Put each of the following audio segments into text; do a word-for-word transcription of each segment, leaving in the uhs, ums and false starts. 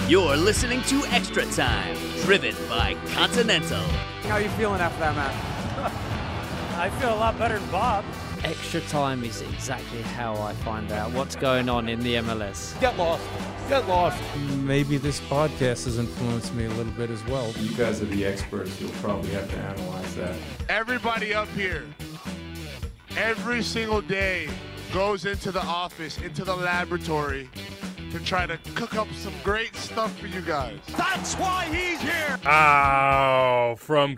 You're listening to Extra Time, driven by Continental. How are you feeling after that match? I feel a lot better than Bob. Extra Time is exactly how I find out what's going on in the M L S. Get lost. Get lost. Maybe this podcast has influenced me a little bit as well. You guys are the experts. You'll probably have to analyze that. Everybody up here, every single day, goes into the office, into the laboratory, to try to cook up some great stuff for you guys. That's why he's here. Oh, from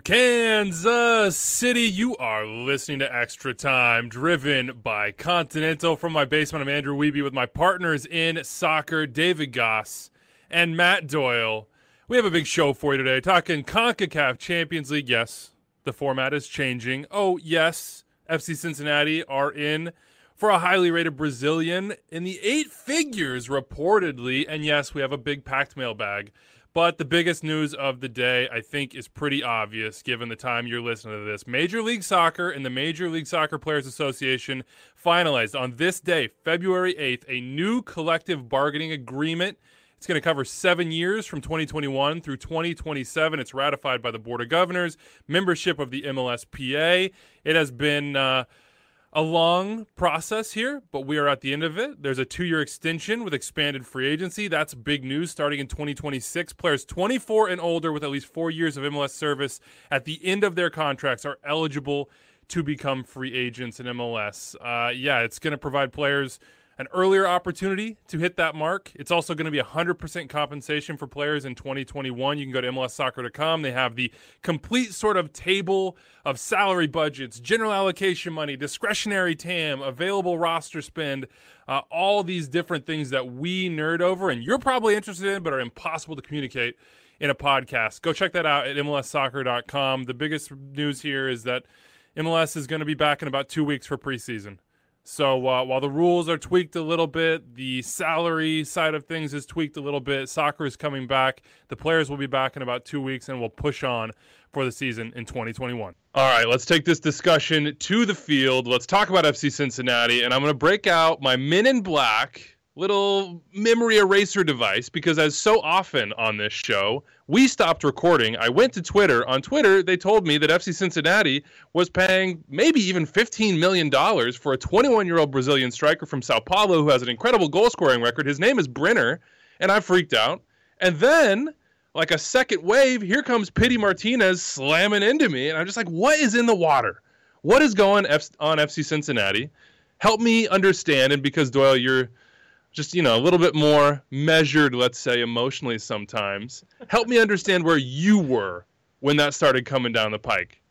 Kansas City, you are listening to Extra Time, driven by Continental. From my basement, I'm Andrew Wiebe with my partners in soccer, David Goss and Matt Doyle. We have a big show for you today, talking CONCACAF Champions League. Yes, the format is changing. Oh, yes, F C Cincinnati are in for a highly rated Brazilian in the eight figures, reportedly. And yes, we have a big packed mailbag. But the biggest news of the day, I think, is pretty obvious given the time you're listening to this. Major League Soccer and the Major League Soccer Players Association finalized on this day, February eighth, a new collective bargaining agreement. It's going to cover seven years from twenty twenty-one through twenty twenty-seven. It's ratified by the Board of Governors, membership of the M L S P A. It has been Uh, A long process here, but we are at the end of it. There's a two-year extension with expanded free agency. That's big news starting in twenty twenty-six. Players twenty-four and older with at least four years of M L S service at the end of their contracts are eligible to become free agents in M L S. Uh, yeah, it's going to provide players an earlier opportunity to hit that mark. It's also going to be one hundred percent compensation for players in twenty twenty-one. You can go to M L S soccer dot com. They have the complete sort of table of salary budgets, general allocation money, discretionary T A M, available roster spend, uh, all these different things that we nerd over and you're probably interested in but are impossible to communicate in a podcast. Go check that out at M L S soccer dot com. The biggest news here is that M L S is going to be back in about two weeks for preseason. So uh, while the rules are tweaked a little bit, the salary side of things is tweaked a little bit. Soccer is coming back. The players will be back in about two weeks, and we'll push on for the season in twenty twenty-one. All right, let's take this discussion to the field. Let's talk about F C Cincinnati, and I'm going to break out my Men in Black little memory eraser device because, as so often on this show, we stopped recording. I went to Twitter. On Twitter, they told me that F C Cincinnati was paying maybe even fifteen million dollars for a twenty-one-year-old Brazilian striker from Sao Paulo who has an incredible goal-scoring record. His name is Brenner, and I freaked out. And then, like a second wave, here comes Pity Martinez slamming into me, and I'm just like, what is in the water? What is going on F C Cincinnati? Help me understand, and because, Doyle, you're just, you know, a little bit more measured, let's say, emotionally sometimes. Help me understand where you were when that started coming down the pike.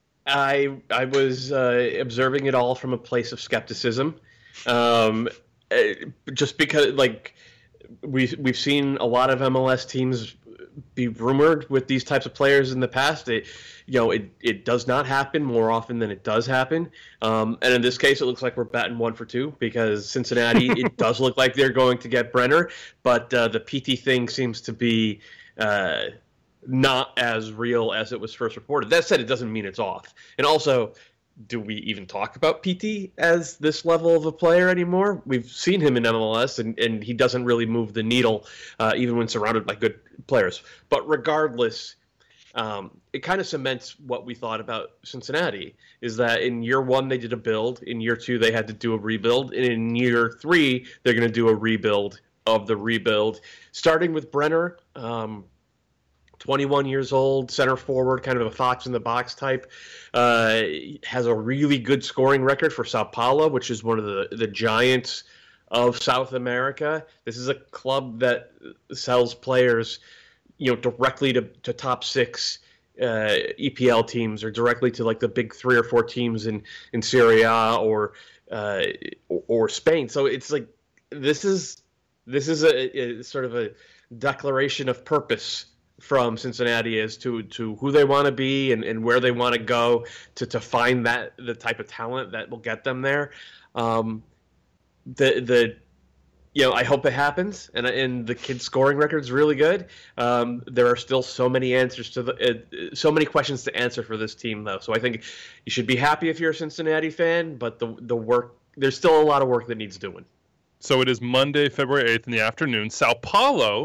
I I was uh, observing it all from a place of skepticism, um, just because, like, we've, we've seen a lot of M L S teams be rumored with these types of players in the past. It, you know, it, it does not happen more often than it does happen. Um, and in this case, it looks like we're batting one for two because Cincinnati, it does look like they're going to get Brenner, but uh, the P T thing seems to be uh, not as real as it was first reported. That said, it doesn't mean it's off. And also, do we even talk about P T as this level of a player anymore? We've seen him in M L S, and, and he doesn't really move the needle, uh, even when surrounded by good players. But regardless, um, it kind of cements what we thought about Cincinnati, is that in year one they did a build, in year two they had to do a rebuild, and in year three they're going to do a rebuild of the rebuild, starting with Brenner. Um, twenty-one years old, center forward, kind of a fox in the box type, uh, has a really good scoring record for Sao Paulo, which is one of the, the giants of South America. This is a club that sells players, you know, directly to, to top six uh, E P L teams, or directly to like the big three or four teams in, in Serie A or, uh, or or Spain. So it's like this is this is a, a sort of a declaration of purpose from Cincinnati as to, to who they want to be and, and where they want to go to, to find that the type of talent that will get them there. Um, the the you know I hope it happens, and and the kid's scoring record is really good. Um, there are still so many answers to the uh, so many questions to answer for this team though. So I think you should be happy if you're a Cincinnati fan, but the the work there's still a lot of work that needs doing. So it is Monday, February eighth in the afternoon. Sao Paulo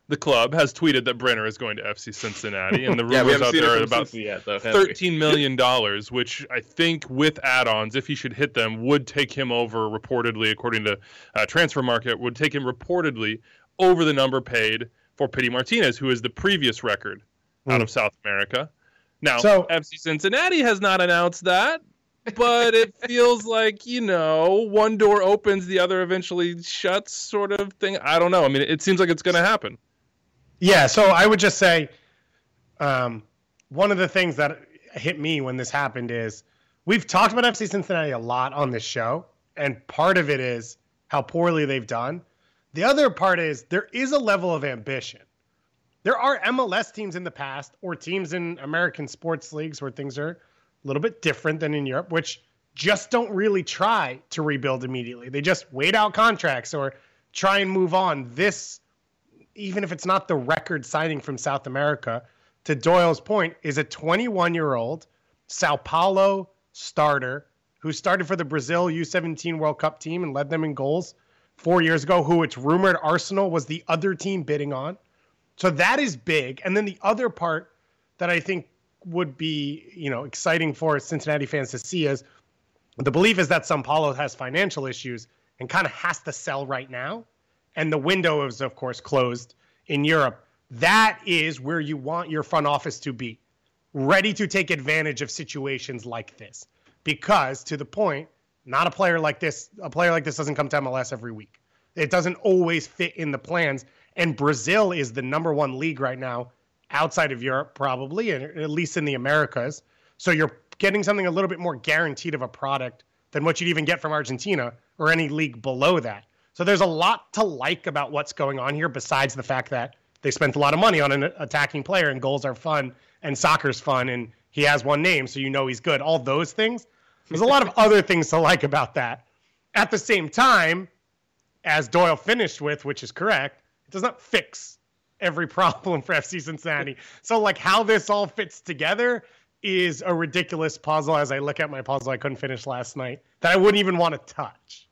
the club, has tweeted that Brenner is going to F C Cincinnati, and the yeah, rumors out there are about yet, though, thirteen million dollars, which I think with add-ons, if he should hit them, would take him over, reportedly, according to uh, Transfer Market, would take him reportedly over the number paid for Pity Martinez, who is the previous record mm. out of South America. Now, so, F C Cincinnati has not announced that, but it feels like, you know, one door opens, the other eventually shuts sort of thing. I don't know. I mean, it seems like it's going to happen. Yeah, so I would just say um, one of the things that hit me when this happened is we've talked about F C Cincinnati a lot on this show, and part of it is how poorly they've done. The other part is there is a level of ambition. There are M L S teams in the past or teams in American sports leagues where things are a little bit different than in Europe, which just don't really try to rebuild immediately. They just wait out contracts or try and move on. This, even if it's not the record signing from South America, to Doyle's point, is a twenty-one-year-old Sao Paulo starter who started for the Brazil U seventeen World Cup team and led them in goals four years ago, who it's rumored Arsenal was the other team bidding on. So that is big. And then the other part that I think would be, you know, exciting for Cincinnati fans to see is the belief is that Sao Paulo has financial issues and kind of has to sell right now. And the window is, of course, closed in Europe. That is where you want your front office to be, ready to take advantage of situations like this. Because, to the point, not a player like this, a player like this doesn't come to M L S every week. It doesn't always fit in the plans. And Brazil is the number one league right now, outside of Europe, probably, and at least in the Americas. So you're getting something a little bit more guaranteed of a product than what you'd even get from Argentina or any league below that. So there's a lot to like about what's going on here, besides the fact that they spent a lot of money on an attacking player, and goals are fun, and soccer's fun, and he has one name, so you know he's good. All those things. There's a lot of other things to like about that. At the same time, as Doyle finished with, which is correct, it does not fix every problem for F C Cincinnati. So, like, how this all fits together is a ridiculous puzzle. As I look at my puzzle I couldn't finish last night, that I wouldn't even want to touch.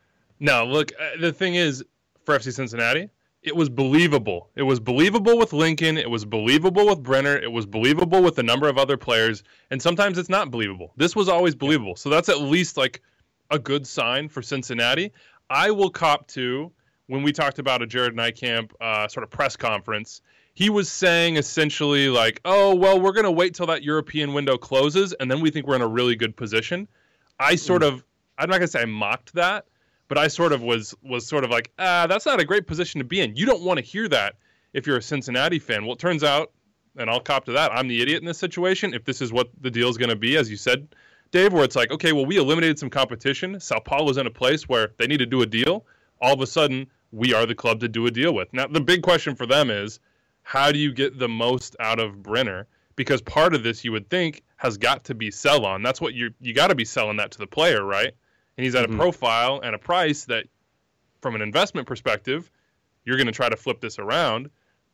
No, look, uh, the thing is, for F C Cincinnati, it was believable. It was believable with Lincoln. It was believable with Brenner. It was believable with a number of other players. And sometimes it's not believable. This was always believable. So that's at least like a good sign for Cincinnati. I will cop to, when we talked about a Jared Nijkamp uh, sort of press conference, he was saying essentially like, oh, well, we're going to wait till that European window closes, and then we think we're in a really good position. I sort of, I'm not going to say I mocked that, but I sort of was was sort of like, ah, that's not a great position to be in. You don't want to hear that if you're a Cincinnati fan. Well, it turns out, and I'll cop to that, I'm the idiot in this situation. If this is what the deal is going to be, as you said, Dave, where it's like, okay, well, we eliminated some competition. Sao Paulo's in a place where they need to do a deal. All of a sudden, we are the club to do a deal with. Now, the big question for them is, how do you get the most out of Brenner? Because part of this, you would think, has got to be sell on. That's what you you got to be selling that to the player, right? And he's at mm-hmm. a profile and a price that, from an investment perspective, you're going to try to flip this around.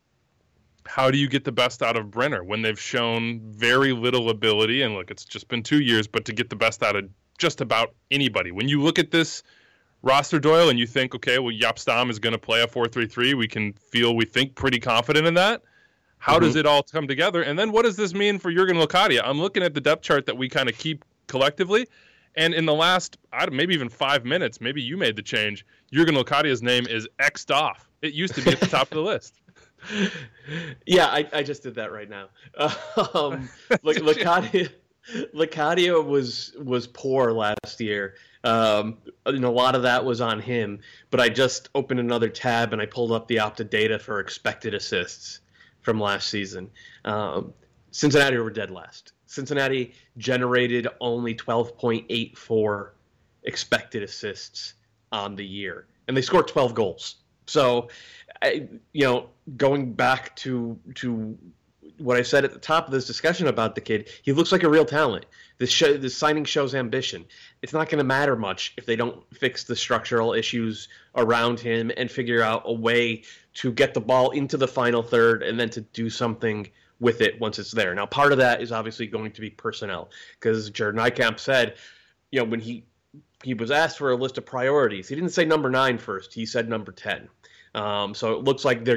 How do you get the best out of Brenner when they've shown very little ability? And look, it's just been two years, but to get the best out of just about anybody. When you look at this roster, Doyle, and you think, okay, well, Jaap Stam is going to play a four three three. We can feel, we think, pretty confident in that. How mm-hmm. does it all come together? And then what does this mean for Jurgen Locadia? I'm looking at the depth chart that we kind of keep collectively. And in the last, maybe even five minutes, maybe you made the change, Jurgen Locadia's name is X'd off. It used to be at the top of the list. Yeah, I, I just did that right now. Um, Locadia, Locadia was was poor last year. Um, and a lot of that was on him. But I just opened another tab and I pulled up the Opta data for expected assists from last season. Um, Cincinnati were dead last. Cincinnati generated only twelve point eight four expected assists on the year, and they scored twelve goals. So, I, you know, going back to to what I said at the top of this discussion about the kid, he looks like a real talent. This show, this signing shows ambition. It's not going to matter much if they don't fix the structural issues around him and figure out a way to get the ball into the final third and then to do something with it once it's there. Now, part of that is obviously going to be personnel, because Jared Nijkamp said, you know, when he he was asked for a list of priorities, he didn't say number nine first. He said number ten. Um, so it looks like they're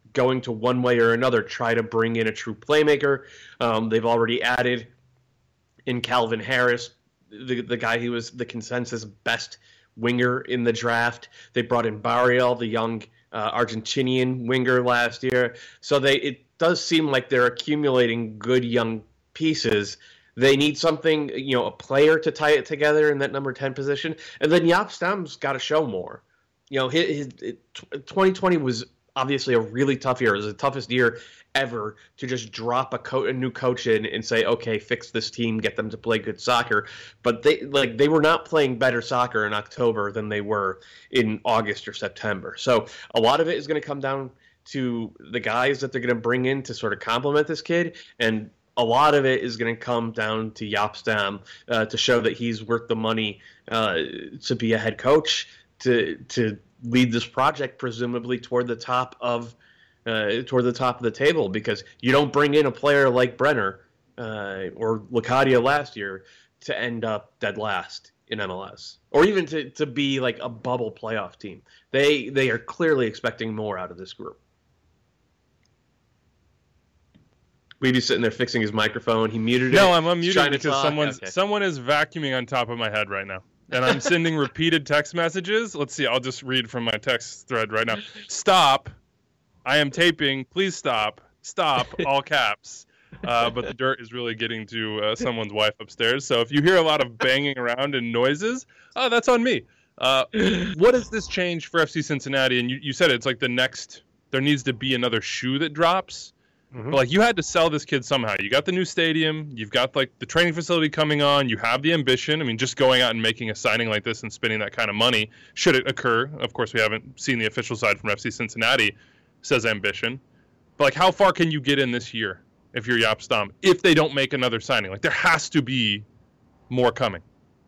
going to one way or another try to bring in a true playmaker. Um, they've already added in Calvin Harris, the the guy who was the consensus best winger in the draft. They brought in Barrial, the young uh, Argentinian winger last year. So they it does seem like they're accumulating good young pieces. They need something, you know, a player to tie it together in that number ten position. And then Jaap Stam's got to show more. You know, his, his twenty twenty was obviously a really tough year. It was the toughest year ever to just drop a, co- a new coach in and say, okay, fix this team, get them to play good soccer. But they like they were not playing better soccer in October than they were in August or September. So a lot of it is going to come down to the guys that they're going to bring in to sort of complement this kid. And a lot of it is going to come down to Jaap Stam uh, to show that he's worth the money uh, to be a head coach, to to lead this project presumably toward the top of uh, toward the top of the table, because you don't bring in a player like Brenner uh, or Locadia last year to end up dead last in M L S, or even to, to be like a bubble playoff team. They they are clearly expecting more out of this group. Weedy's sitting there fixing his microphone. He muted it. No, I'm unmuted because talk. someone's Okay. someone is vacuuming on top of my head right now. And I'm sending repeated text messages. Let's see, I'll just read from my text thread right now. Stop. I am taping. Please stop. Stop. All caps. Uh, but the dirt is really getting to uh, someone's wife upstairs. So if you hear a lot of banging around and noises, oh, that's on me. Uh, what does this change for F C Cincinnati? And you, you said it's like the next, there needs to be another shoe that drops. Mm-hmm. But like, you had to sell this kid somehow. You got the new stadium. You've got like the training facility coming on. You have the ambition. I mean, just going out and making a signing like this and spending that kind of money, should it occur. Of course, we haven't seen the official side from F C Cincinnati, says ambition. But like, how far can you get in this year if you're Jaap Stam, if they don't make another signing? Like, there has to be more coming.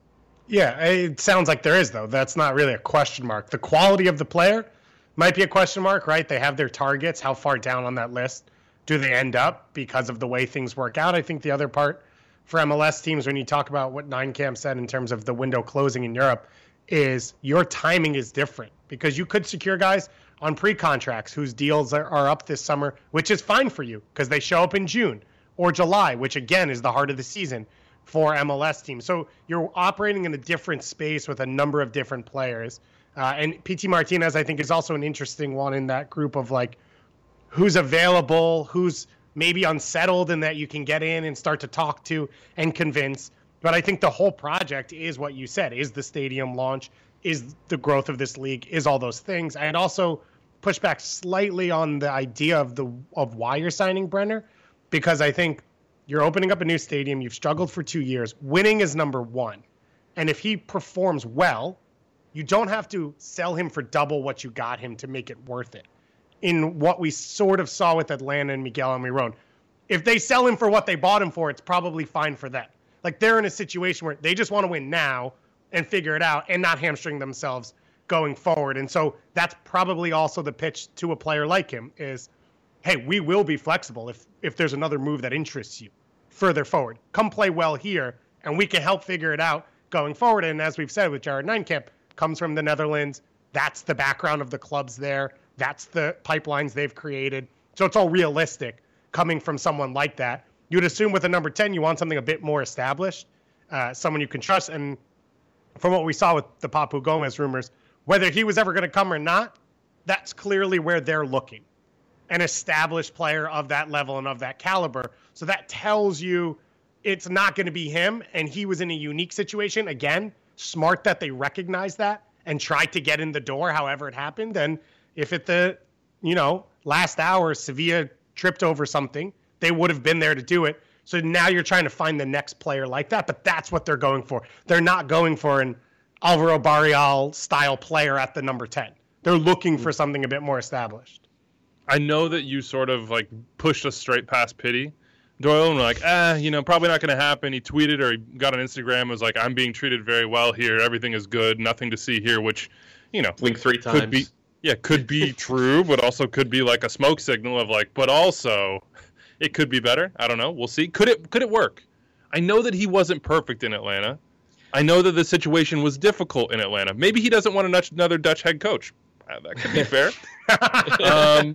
Yeah, it sounds like there is, though. That's not really a question mark. The quality of the player might be a question mark, right? They have their targets. How far down on that list do they end up because of the way things work out? I think the other part for M L S teams, when you talk about what Nine Camp said in terms of the window closing in Europe, is your timing is different, because you could secure guys on pre-contracts whose deals are, are up this summer, which is fine for you because they show up in June or July, which again is the heart of the season for M L S teams. So you're operating in a different space with a number of different players. Uh, and P T Martinez, I think, is also an interesting one in that group of like, who's available, who's maybe unsettled, and that you can get in and start to talk to and convince. But I think the whole project is what you said, is the stadium launch, is the growth of this league, is all those things. I'd also push back slightly on the idea of the of why you're signing Brenner, because I think you're opening up a new stadium. You've struggled for two years. Winning is number one. And if he performs well, you don't have to sell him for double what you got him to make it worth it. In what we sort of saw with Atlanta and Miguel Almiron. If they sell him for what they bought him for, it's probably fine for them. Like, they're in a situation where they just want to win now and figure it out and not hamstring themselves going forward. And so that's probably also the pitch to a player like him is, hey, we will be flexible if if there's another move that interests you further forward. Come play well here, and we can help figure it out going forward. And as we've said with Jared Nijnkamp, comes from the Netherlands. That's the background of the clubs there. That's the pipelines they've created. So it's all realistic coming from someone like that. You'd assume with a number ten, you want something a bit more established, uh, someone you can trust. And from what we saw with the Papu Gomez rumors, whether he was ever going to come or not, that's clearly where they're looking. An established player of that level and of that caliber. So that tells you it's not going to be him. And he was in a unique situation. Again, smart that they recognized that and tried to get in the door however it happened. And if at the, you know, last hour Sevilla tripped over something, they would have been there to do it. So now you're trying to find the next player like that, but that's what they're going for. They're not going for an Alvaro Barrial style player at the number ten. They're looking for something a bit more established. I know that you sort of like pushed us straight past Pity, Doyle, and we're like, ah, you know, probably not going to happen. He tweeted or he got on Instagram, was like, I'm being treated very well here. Everything is good. Nothing to see here, which, you know, blink three times. Could be, yeah, could be true, but also could be like a smoke signal of like, but also it could be better. I don't know. We'll see. Could it, could it work? I know that he wasn't perfect in Atlanta. I know that the situation was difficult in Atlanta. Maybe he doesn't want another Dutch head coach. Uh, that could be fair. um,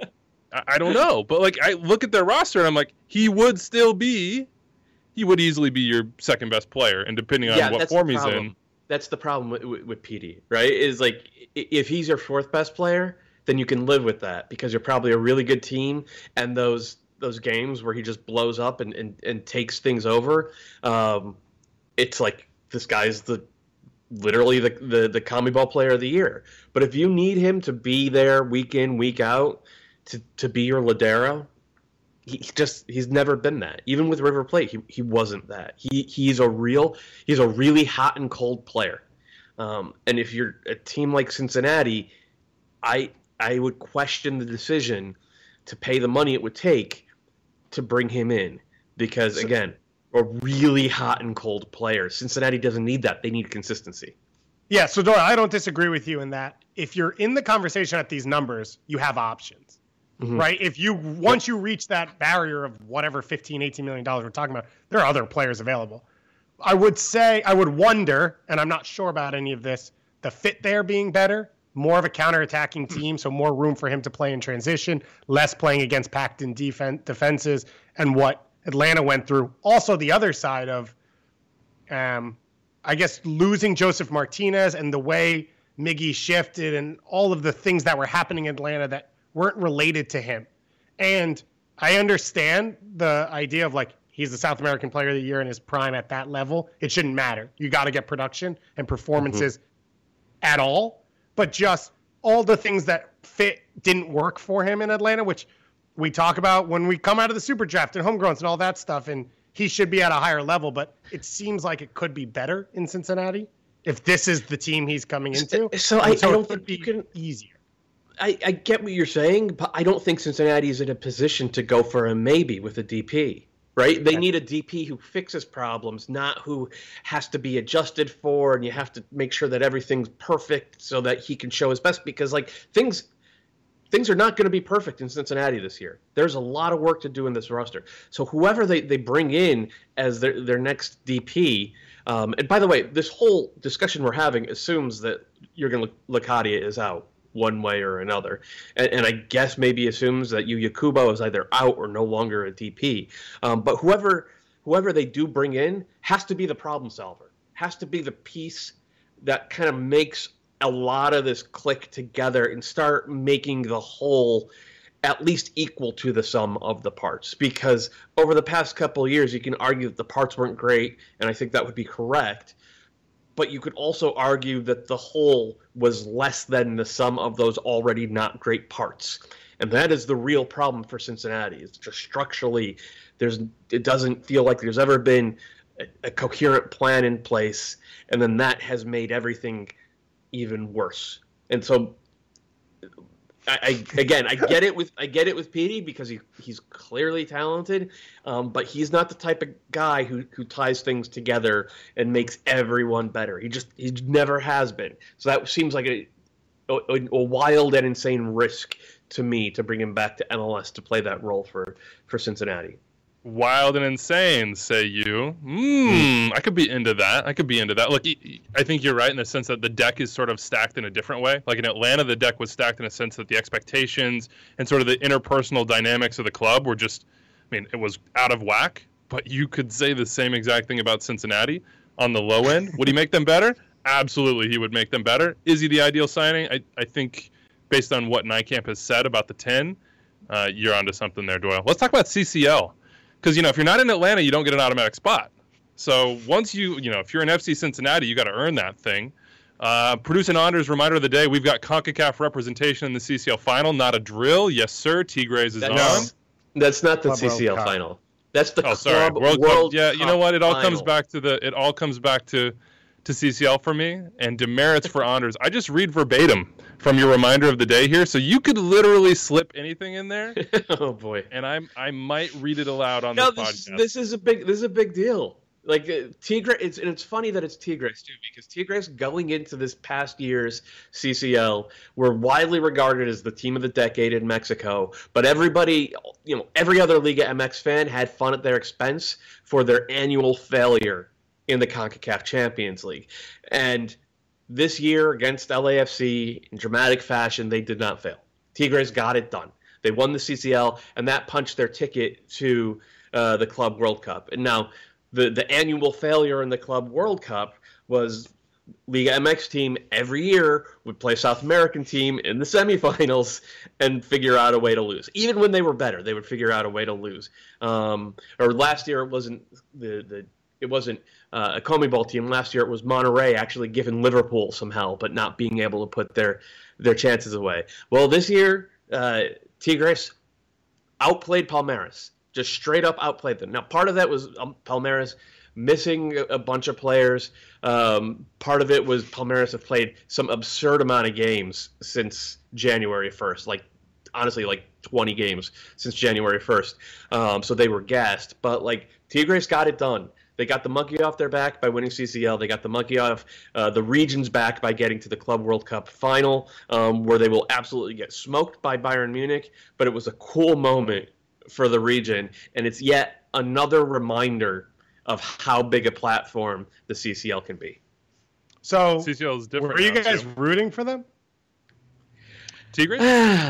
I, I don't know. But, like, I look at their roster, and I'm like, he would still be, he would easily be your second best player, and depending on yeah, what form he's in. That's the problem with, with, with P D, right? Is like, if he's your fourth best player, then you can live with that because you're probably a really good team, and those those games where he just blows up and, and, and takes things over, um, it's like this guy's the literally the, the, the CONMEBOL player of the year. But if you need him to be there week in, week out, to, to be your Ladero, he just he's never been that. Even with River Plate, he he wasn't that. He he's a real he's a really hot and cold player. Um, and if you're a team like Cincinnati, I I would question the decision to pay the money it would take to bring him in because again, a really hot and cold player. Cincinnati doesn't need that. They need consistency. Yeah, so Dora, I don't disagree with you in that if you're in the conversation at these numbers, you have options. Mm-hmm. Right? If you once you reach that barrier of whatever fifteen, eighteen million dollars we're talking about, there are other players available. I would say I would wonder, and I'm not sure about any of this, the fit there being better, more of a counterattacking team, so more room for him to play in transition, less playing against packed-in defen- defenses, and what Atlanta went through. Also, the other side of, um, I guess, losing Joseph Martinez and the way Miggy shifted and all of the things that were happening in Atlanta that weren't related to him. And I understand the idea of like, he's the South American Player of the Year in his prime at that level. It shouldn't matter. You got to get production and performances mm-hmm. at all. But just all the things that fit didn't work for him in Atlanta, which we talk about when we come out of the super draft and homegrowns and all that stuff. And he should be at a higher level, but it seems like it could be better in Cincinnati if this is the team he's coming into. So I, so I don't think you can easier. I, I get what you're saying, but I don't think Cincinnati is in a position to go for a maybe with a D P, right? They need a D P who fixes problems, not who has to be adjusted for, and you have to make sure that everything's perfect so that he can show his best because, like, things things are not going to be perfect in Cincinnati this year. There's a lot of work to do in this roster. So whoever they, they bring in as their, their next D P, um, and by the way, this whole discussion we're having assumes that Jurgen Locadia is out one way or another. And, and I guess maybe assumes that Yuya Kubo is either out or no longer a D P. Um, but whoever whoever they do bring in has to be the problem solver, has to be the piece that kind of makes a lot of this click together and start making the whole at least equal to the sum of the parts. Because over the past couple of years, you can argue that the parts weren't great, and I think that would be correct. But you could also argue that the whole was less than the sum of those already not great parts. And that is the real problem for Cincinnati. It's just structurally, there's it doesn't feel like there's ever been a, a coherent plan in place, and then that has made everything even worse. And so, I, I again, I get it with I get it with Petey because he he's clearly talented, um, but he's not the type of guy who who ties things together and makes everyone better. He just he never has been. So that seems like a a, a wild and insane risk to me to bring him back to M L S to play that role for for Cincinnati. Wild and insane, say you. Hmm, I could be into that. I could be into that. Look, I think you're right in the sense that the deck is sort of stacked in a different way. Like in Atlanta, the deck was stacked in a sense that the expectations and sort of the interpersonal dynamics of the club were just, I mean, it was out of whack. But you could say the same exact thing about Cincinnati on the low end. Would he make them better? Absolutely, he would make them better. Is he the ideal signing? I, I think based on what Nijkamp has said about the ten, uh, you're onto something there, Doyle. Let's talk about C C L. Because, you know, if you're not in Atlanta, you don't get an automatic spot. So once you, you know, if you're in F C Cincinnati, you got to earn that thing. Uh, Producing Anders, reminder of the day, we've got CONCACAF representation in the C C L final. Not a drill. Yes, sir. Tigres is that's, on. No, that's not the Club C C L World final. That's the oh, sorry. Club World, World Cup. Yeah, you know what? It all final. comes back to the. It all comes back to, to C C L for me and demerits for Anders. I just read verbatim from your reminder of the day here, so you could literally slip anything in there. Oh boy! And I I might read it aloud on no, this, this podcast. This is a big this is a big deal. Like uh, Tigres, it's and it's funny that it's Tigres too, because Tigres going into this past year's C C L were widely regarded as the team of the decade in Mexico. But everybody, you know, every other Liga M X fan had fun at their expense for their annual failure in the CONCACAF Champions League, and this year against L A F C in dramatic fashion, they did not fail. Tigres got it done. They won the C C L, and that punched their ticket to uh, the Club World Cup. And now the, the annual failure in the Club World Cup was Liga M X team every year would play South American team in the semifinals and figure out a way to lose. Even when they were better, they would figure out a way to lose. Um, or last year it wasn't the the it wasn't uh, a CONMEBOL team. Last year it was Monterrey actually giving Liverpool some hell, but not being able to put their their chances away. Well, this year uh, Tigres outplayed Palmeiras, just straight up outplayed them. Now part of that was um, Palmeiras missing a bunch of players. Um, part of it was Palmeiras have played some absurd amount of games since January first, like honestly like twenty games since January first. Um, so they were gassed, but like Tigres got it done. They got the monkey off their back by winning C C L. They got the monkey off uh, the region's back by getting to the Club World Cup final, um, where they will absolutely get smoked by Bayern Munich. But it was a cool moment for the region, and it's yet another reminder of how big a platform the C C L can be. So, C C L is different. Were you guys too. rooting for them? Tigres? um,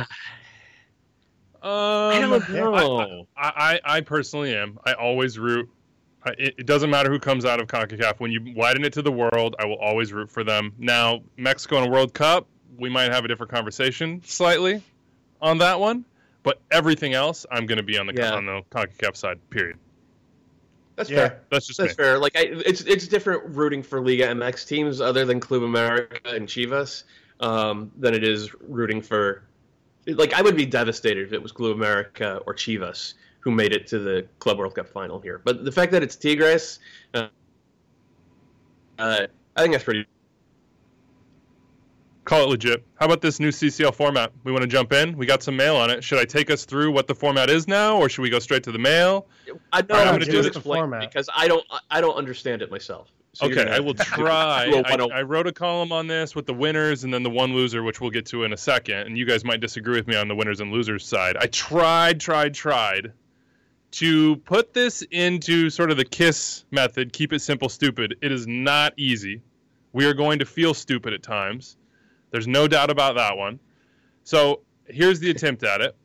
I don't know. I, I, I personally am. I always root. I, it, it doesn't matter who comes out of CONCACAF. When you widen it to the world, I will always root for them. Now, Mexico and a World Cup, we might have a different conversation slightly on that one. But everything else, I'm going to be on the Yeah. on the CONCACAF side, period. That's Yeah. fair. That's just That's me. fair. Like I, it's it's different rooting for Liga M X teams other than Club America and Chivas um, than it is rooting for. Like I would be devastated if it was Club America or Chivas who made it to the Club World Cup final here. But the fact that it's Tigres, uh, uh, I think that's pretty. Call it legit. How about this new C C L format? We want to jump in. We got some mail on it. Should I take us through what the format is now, or should we go straight to the mail? I know All right, I'm I'm gonna to do do the explain because I don't I don't understand it myself. So you're Okay, gonna I will have to try. do a I, one oh- I wrote a column on this with the winners and then the one loser, which we'll get to in a second. And you guys might disagree with me on the winners and losers side. I tried, tried, tried to put this into sort of the KISS method, keep it simple, stupid. It is not easy. We are going to feel stupid at times. There's no doubt about that one. So here's the attempt at it.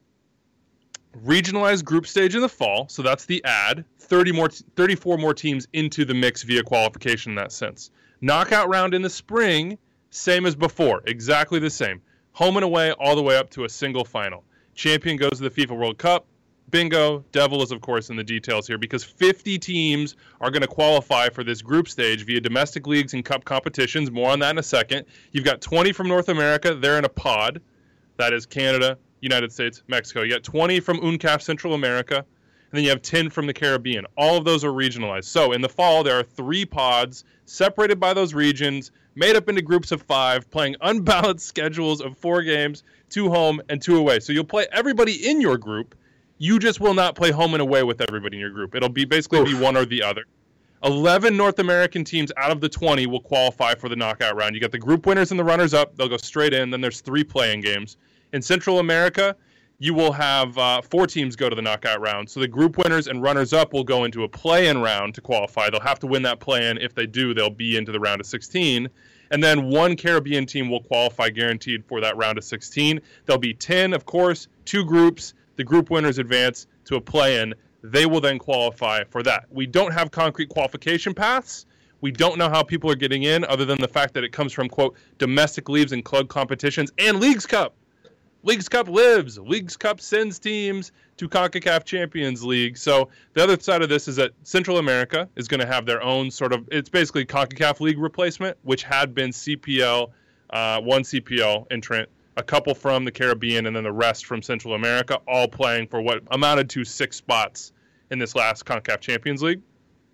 Regionalized group stage in the fall, so that's the add. thirty more, thirty-four more teams into the mix via qualification in that sense. Knockout round in the spring, same as before, exactly the same. Home and away all the way up to a single final. Champion goes to the FIFA World Cup. Bingo. Devil is, of course, in the details here because fifty teams are going to qualify for this group stage via domestic leagues and cup competitions. More on that in a second. You've got twenty from North America. They're in a pod. That is Canada, United States, Mexico. You got twenty from UNCAF Central America, and then you have ten from the Caribbean. All of those are regionalized. So in the fall, there are three pods separated by those regions, made up into groups of five, playing unbalanced schedules of four games, two home and two away. So you'll play everybody in your group. You just will not play home and away with everybody in your group. It'll be basically Oof. be one or the other. eleven North American teams out of the twenty will qualify for the knockout round. You got the group winners and the runners-up. They'll go straight in. Then there's three playing games. In Central America, you will have uh, four teams go to the knockout round. So the group winners and runners-up will go into a play-in round to qualify. They'll have to win that play-in. If they do, they'll be into the round of sixteen. And then one Caribbean team will qualify guaranteed for that round of sixteen. There'll be ten, of course, two groups. The group winners advance to a play-in. They will then qualify for that. We don't have concrete qualification paths. We don't know how people are getting in other than the fact that it comes from, quote, domestic leagues and club competitions and Leagues Cup. Leagues Cup lives. Leagues Cup sends teams to CONCACAF Champions League. So the other side of this is that Central America is going to have their own sort of, it's basically CONCACAF League replacement, which had been C P L, uh, one C P L entrant, a couple from the Caribbean, and then the rest from Central America, all playing for what amounted to six spots in this last CONCACAF Champions League.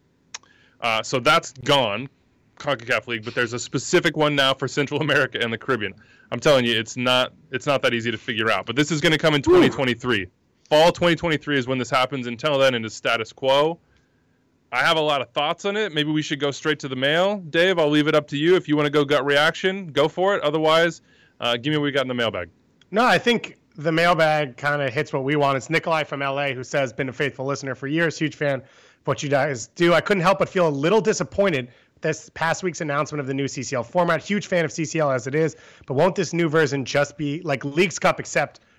Uh, so that's gone, CONCACAF League, but there's a specific one now for Central America and the Caribbean. I'm telling you, it's not it's not that easy to figure out. But this is going to come in twenty twenty-three. Ooh. Fall twenty twenty-three is when this happens. Until then, it is status quo. I have a lot of thoughts on it. Maybe we should go straight to the mail. Dave, I'll leave it up to you. If you want to go gut reaction, go for it. Otherwise, uh, give me what we got in the mailbag. No, I think the mailbag kind of hits what we want. It's Nikolai from L A who says, been a faithful listener for years, huge fan of what you guys do. I couldn't help but feel a little disappointed this past week's announcement of the new C C L format. Huge fan of C C L as it is, but won't this new version just be like Leagues Cup except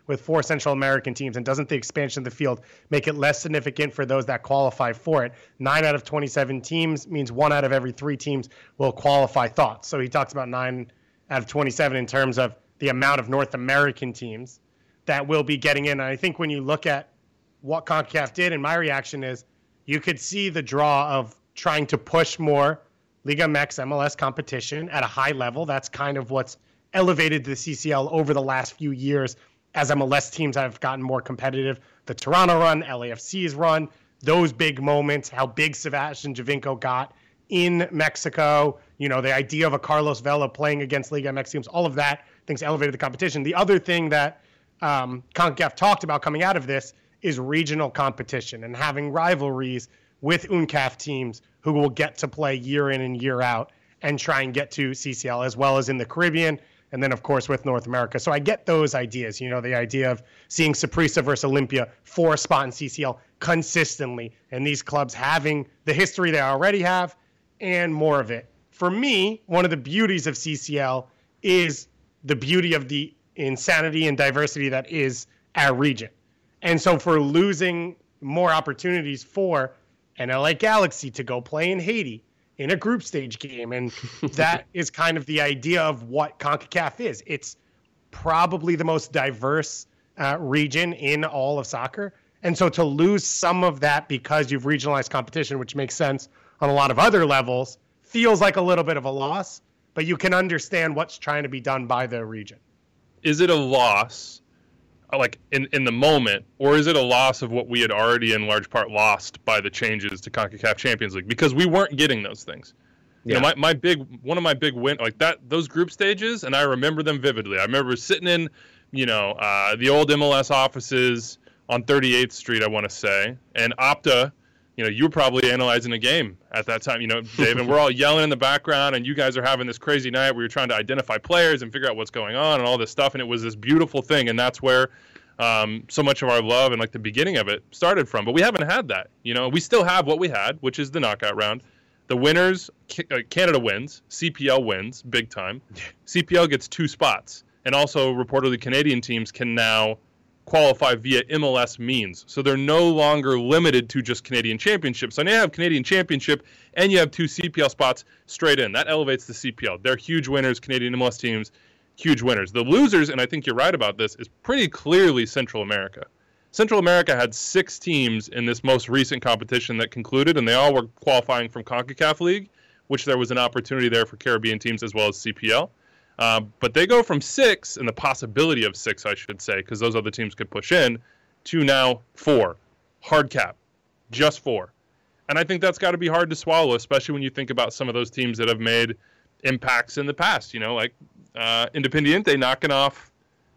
with four Central American teams? And doesn't the expansion of the field make it less significant for those that qualify for it? Nine out of twenty-seven teams means one out of every three teams will qualify. Thoughts? So he talks about nine out of twenty-seven in terms of the amount of North American teams that will be getting in. And I think when you look at what CONCACAF did, and my reaction is you could see the draw of trying to push more Liga M X M L S competition at a high level. That's kind of what's elevated the C C L over the last few years as M L S teams have gotten more competitive. The Toronto run, L A F C's run, those big moments, how big Sebastian Giovinco got in Mexico, you know, the idea of a Carlos Vela playing against Liga M X teams, all of that things elevated the competition. The other thing that um, CONCACAF talked about coming out of this is regional competition and having rivalries with U N C A F teams who will get to play year in and year out and try and get to C C L, as well as in the Caribbean, and then, of course, with North America. So I get those ideas, you know, the idea of seeing Saprissa versus Olympia for a spot in C C L consistently, and these clubs having the history they already have and more of it. For me, one of the beauties of C C L is the beauty of the insanity and diversity that is our region. And so for losing more opportunities for an L A Galaxy to go play in Haiti in a group stage game, and that is kind of the idea of what CONCACAF is. It's probably the most diverse uh, region in all of soccer. And so to lose some of that because you've regionalized competition, which makes sense on a lot of other levels, feels like a little bit of a loss, but you can understand what's trying to be done by the region. Is it a loss, like in, in the moment, or is it a loss of what we had already in large part lost by the changes to CONCACAF Champions League? Because we weren't getting those things. Yeah. You know, my, my big, one of my big win, like that, those group stages, and I remember them vividly. I remember sitting in, you know, uh, the old M L S offices on thirty-eighth Street, I want to say, and Opta, you know, you were probably analyzing a game at that time, you know, Dave, and we're all yelling in the background, and you guys are having this crazy night where you're trying to identify players and figure out what's going on and all this stuff, and it was this beautiful thing, and that's where um, so much of our love and, like, the beginning of it started from. But we haven't had that, you know. We still have what we had, which is the knockout round. The winners, Canada wins, C P L wins, big time. C P L gets two spots, and also, reportedly, Canadian teams can now qualify via M L S means. So they're no longer limited to just Canadian Championship. So now you have Canadian Championship and you have two C P L spots straight in. That elevates the C P L. They're huge winners. Canadian M L S teams, huge winners. The losers, and I think you're right about this, is pretty clearly Central America. Central America had six teams in this most recent competition that concluded, and they all were qualifying from CONCACAF League, which there was an opportunity there for Caribbean teams as well as C P L. Uh, but they go from six, and the possibility of six, I should say, because those other teams could push in, to now four. Hard cap. Just four. And I think that's got to be hard to swallow, especially when you think about some of those teams that have made impacts in the past, you know, like uh, Independiente knocking off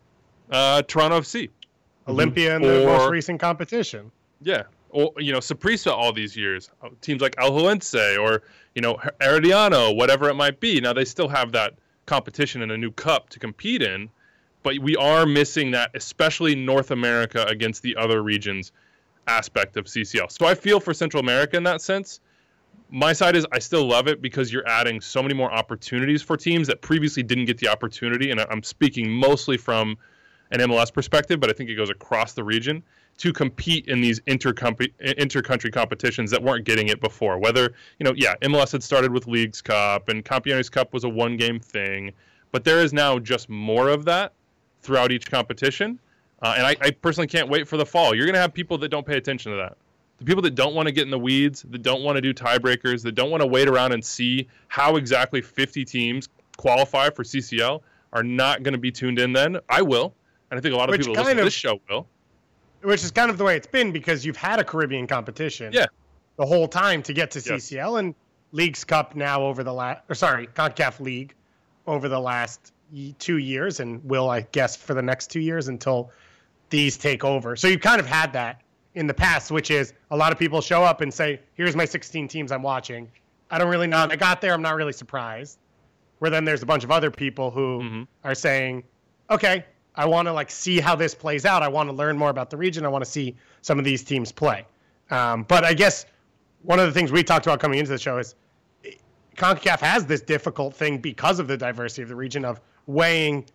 uh, Toronto F C. Olympia in the or, most recent competition. Yeah. Or, you know, Saprissa all these years. Teams like Alajuelense or, you know, Herediano, whatever it might be. Now, they still have that competition and a new cup to compete in, but we are missing that, especially North America against the other regions aspect of C C L. So I feel for Central America in that sense. My side is I still love it because you're adding so many more opportunities for teams that previously didn't get the opportunity, and I'm speaking mostly from an M L S perspective, but I think it goes across the region, to compete in these inter-country inter-country competitions that weren't getting it before. Whether, you know, yeah, M L S had started with Leagues Cup, and Campeones Cup was a one-game thing, but there is now just more of that throughout each competition, uh, and I, I personally can't wait for the fall. You're going to have people that don't pay attention to that. The people that don't want to get in the weeds, that don't want to do tiebreakers, that don't want to wait around and see how exactly fifty teams qualify for C C L are not going to be tuned in then. I will, and I think a lot of Which people listening to this show will. Which is kind of the way it's been because you've had a Caribbean competition yeah. the whole time to get to C C L, yes. and Leagues Cup now over the last, or sorry, CONCACAF League over the last two years, and will, I guess, for the next two years until these take over. So you kind of had that in the past, which is a lot of people show up and say, here's my sixteen teams I'm watching. I don't really know how I got there. I'm not really surprised. Where then there's a bunch of other people who mm-hmm. are saying, okay, I want to like see how this plays out. I want to learn more about the region. I want to see some of these teams play. Um, but I guess one of the things we talked about coming into the show is CONCACAF has this difficult thing because of the diversity of the region of weighing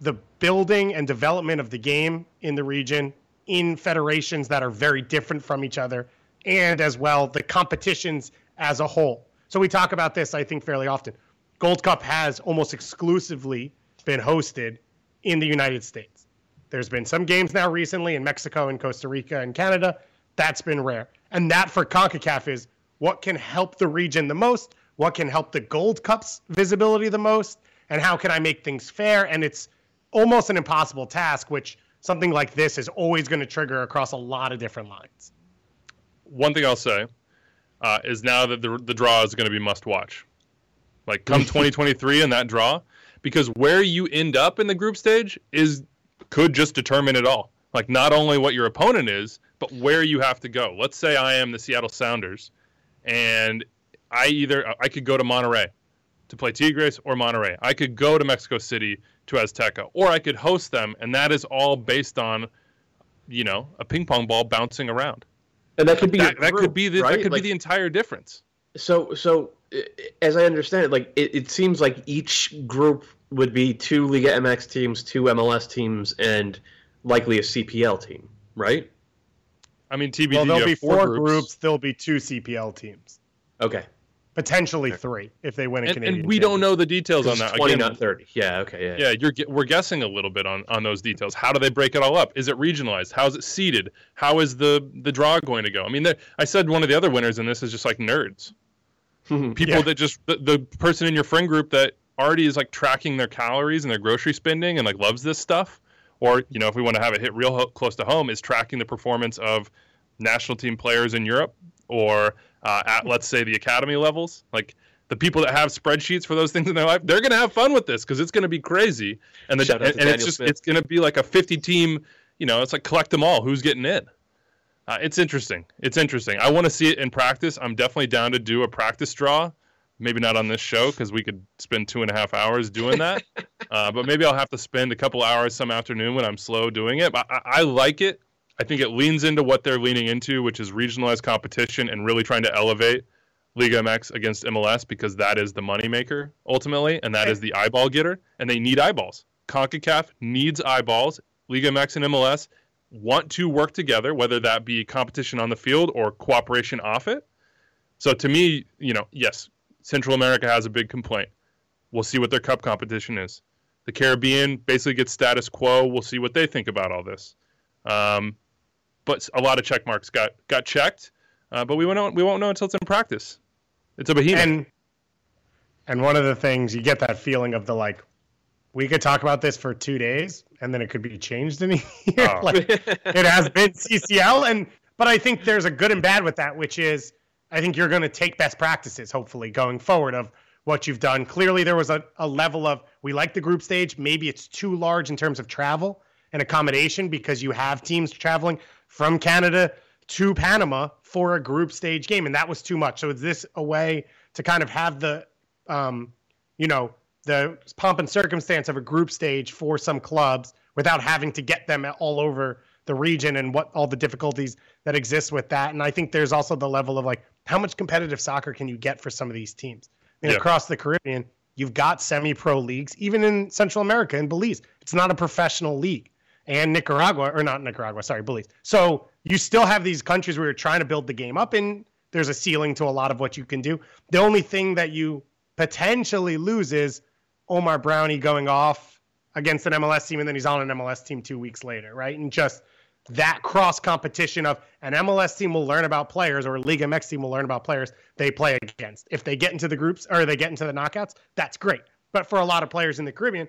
the building and development of the game in the region in federations that are very different from each other, and as well the competitions as a whole. So we talk about this, I think, fairly often. Gold Cup has almost exclusively been hosted in the United States. There's been some games now recently in Mexico and Costa Rica and Canada. That's been rare. And that for CONCACAF is what can help the region the most, what can help the Gold Cup's visibility the most, and how can I make things fair? And it's almost an impossible task, which something like this is always going to trigger across a lot of different lines. One thing I'll say uh, is now that the, the draw is going to be must watch. Like come twenty twenty-three in that draw, because where you end up in the group stage is could just determine it all. Like not only what your opponent is, but where you have to go. Let's say I am the Seattle Sounders, and I either I could go to Monterrey to play Tigres or Monterrey. I could go to Mexico City to Azteca, or I could host them, and that is all based on, you know, a ping pong ball bouncing around. And that could be that, group, that could be the, right? that could like, be the entire difference. So so as I understand it, like it, it seems like each group would be two Liga M X teams, two M L S teams, and likely a C P L team, right? I mean, T B D, well, there'll be four, four groups. groups. There'll be two C P L teams. Okay. Potentially three if they win a and, Canadian. And we don't know the details on that. twenty, Again, not thirty. Yeah. Okay. Yeah. Yeah, you're we're guessing a little bit on, on those details. How do they break it all up? Is it regionalized? How is it seeded? How is the the draw going to go? I mean, I said one of the other winners in this is just like nerds. People yeah. that just the, the person in your friend group that already is like tracking their calories and their grocery spending and like loves this stuff, or you know, if we want to have it hit real ho- close to home, is tracking the performance of national team players in Europe or uh, at let's say the academy levels. Like the people that have spreadsheets for those things in their life, they're going to have fun with this because it's going to be crazy. And the and, and it's just Smith. It's going to be like a fifty team. You know, it's like collect them all. Who's getting in? Uh, it's interesting. It's interesting. I want to see it in practice. I'm definitely down to do a practice draw. Maybe not on this show because we could spend two and a half hours doing that. uh, but maybe I'll have to spend a couple hours some afternoon when I'm slow doing it. But I, I like it. I think it leans into what they're leaning into, which is regionalized competition and really trying to elevate Liga M X against M L S because that is the moneymaker ultimately, and that is the eyeball getter, and they need eyeballs. CONCACAF needs eyeballs. Liga M X and M L S want to work together, whether that be competition on the field or cooperation off it. So to me, you know, yes, Central America has a big complaint. We'll see what their cup competition is. The Caribbean basically gets status quo. We'll see what they think about all this. Um, but a lot of check marks got got checked, uh, but we won't know, we won't know until it's in practice. It's a behemoth. And, and one of the things, you get that feeling of the like, we could talk about this for two days and then it could be changed in a year. Oh. Like, it has been C C L, and but I think there's a good and bad with that, which is I think you're going to take best practices, hopefully, going forward of what you've done. Clearly, there was a, a level of, we like the group stage. Maybe it's too large in terms of travel and accommodation because you have teams traveling from Canada to Panama for a group stage game, and that was too much. So is this a way to kind of have the, um, you know, the pomp and circumstance of a group stage for some clubs without having to get them all over the region and what all the difficulties that exist with that? And I think there's also the level of like, how much competitive soccer can you get for some of these teams? I mean, yeah. Across the Caribbean, you've got semi-pro leagues, even in Central America and Belize. It's not a professional league. And Nicaragua, or not Nicaragua, sorry, Belize. So you still have these countries where you're trying to build the game up, and there's a ceiling to a lot of what you can do. The only thing that you potentially lose is Omar Brownie going off against an M L S team, and then he's on an M L S team two weeks later, right? And just that cross competition of an M L S team will learn about players, or a Liga M X team will learn about players they play against. If they get into the groups or they get into the knockouts, that's great. But for a lot of players in the Caribbean,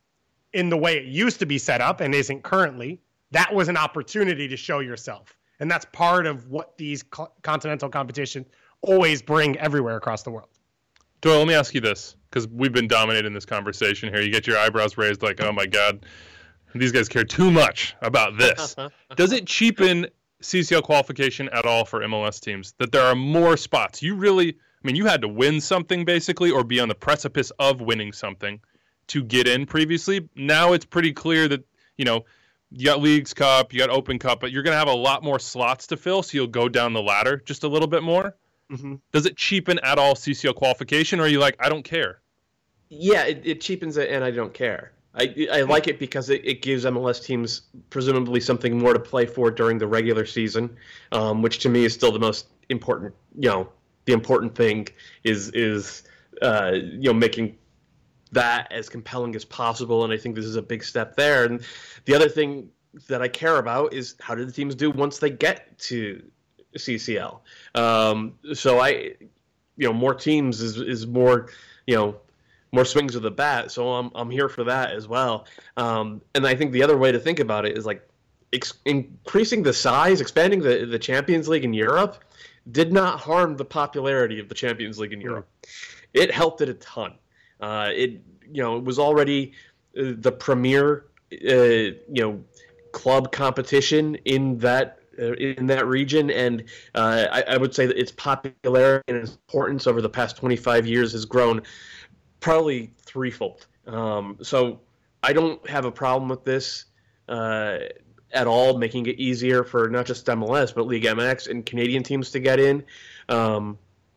in the way it used to be set up and isn't currently, that was an opportunity to show yourself. And that's part of what these co- continental competitions always bring everywhere across the world. Doyle, let me ask you this, because we've been dominating this conversation here. You get your eyebrows raised like, oh my God, these guys care too much about this. Does it cheapen C C L qualification at all for M L S teams that there are more spots? You really, I mean, you had to win something basically or be on the precipice of winning something to get in previously. Now it's pretty clear that, you know, you got Leagues Cup, you got Open Cup, but you're going to have a lot more slots to fill, so you'll go down the ladder just a little bit more. Mm-hmm. Does it cheapen at all C C L qualification, or are you like, I don't care? Yeah, it, it cheapens it, and I don't care. I, I like it because it, it gives M L S teams presumably something more to play for during the regular season, um, which to me is still the most important. You know, the important thing is is uh, you know making that as compelling as possible, and I think this is a big step there. And the other thing that I care about is how do the teams do once they get to C C L. Um, so I, you know, more teams is is more, you know, more swings of the bat. So I'm I'm here for that as well. Um, and I think the other way to think about it is like ex- increasing the size, expanding the the Champions League in Europe did not harm the popularity of the Champions League in Europe. It helped it a ton. Uh, it you know it was already uh, the premier uh, you know club competition in that uh, in that region, and uh, I, I would say that its popularity and its importance over the past twenty-five years has grown probably threefold. Um, so I don't have a problem with this uh, at all, making it easier for not just M L S but League M X and Canadian teams to get in. Um,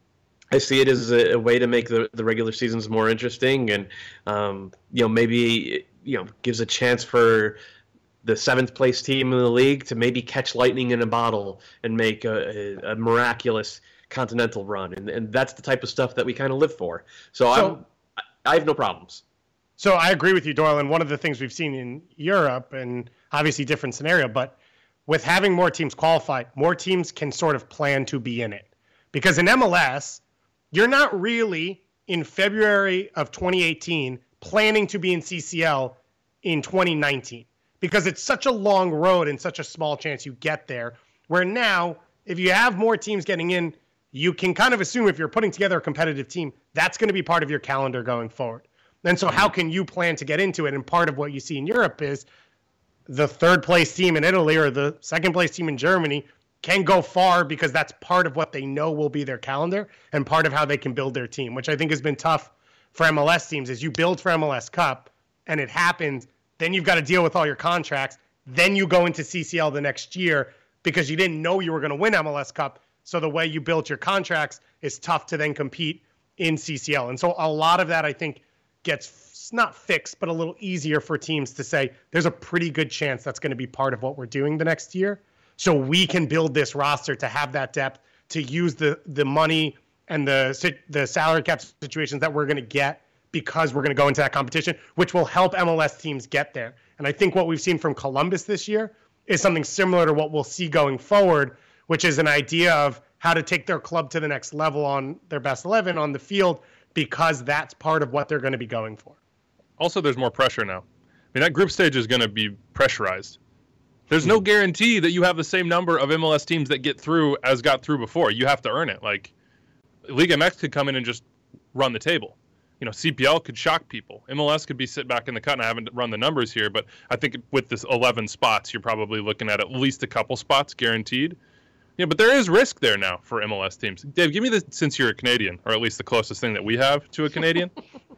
I see it as a, a way to make the, the regular seasons more interesting, and um, you know maybe you know gives a chance for the seventh place team in the league to maybe catch lightning in a bottle and make a, a, a miraculous continental run, and and that's the type of stuff that we kind of live for. So, so I'm, I have no problems. So I agree with you, Doyle. And one of the things we've seen in Europe, and obviously different scenario, but with having more teams qualify, more teams can sort of plan to be in it, because in M L S. You're not really in February of twenty eighteen planning to be in C C L in twenty nineteen, because it's such a long road and such a small chance you get there, where now if you have more teams getting in, you can kind of assume if you're putting together a competitive team, that's going to be part of your calendar going forward. And so how can you plan to get into it? And part of what you see in Europe is the third place team in Italy or the second place team in Germany can go far because that's part of what they know will be their calendar and part of how they can build their team, which I think has been tough for M L S teams. Is you build for M L S Cup and it happens, then you've got to deal with all your contracts. Then you go into C C L the next year because you didn't know you were going to win M L S Cup. So the way you built your contracts is tough to then compete in C C L. And so a lot of that, I think, gets not fixed, but a little easier for teams to say, there's a pretty good chance that's going to be part of what we're doing the next year. So we can build this roster to have that depth, to use the the money and the the salary cap situations that we're going to get because we're going to go into that competition, which will help M L S teams get there. And I think what we've seen from Columbus this year is something similar to what we'll see going forward, which is an idea of how to take their club to the next level on their best eleven on the field, because that's part of what they're going to be going for. Also, there's more pressure now. I mean, that group stage is going to be pressurized. There's no guarantee that you have the same number of M L S teams that get through as got through before. You have to earn it. Like, League M X could come in and just run the table. You know, C P L could shock people. M L S could be sit back in the cut, and I haven't run the numbers here, but I think with this eleven spots, you're probably looking at at least a couple spots guaranteed. Yeah, but there is risk there now for M L S teams. Dave, give me the, since you're a Canadian, or at least the closest thing that we have to a Canadian.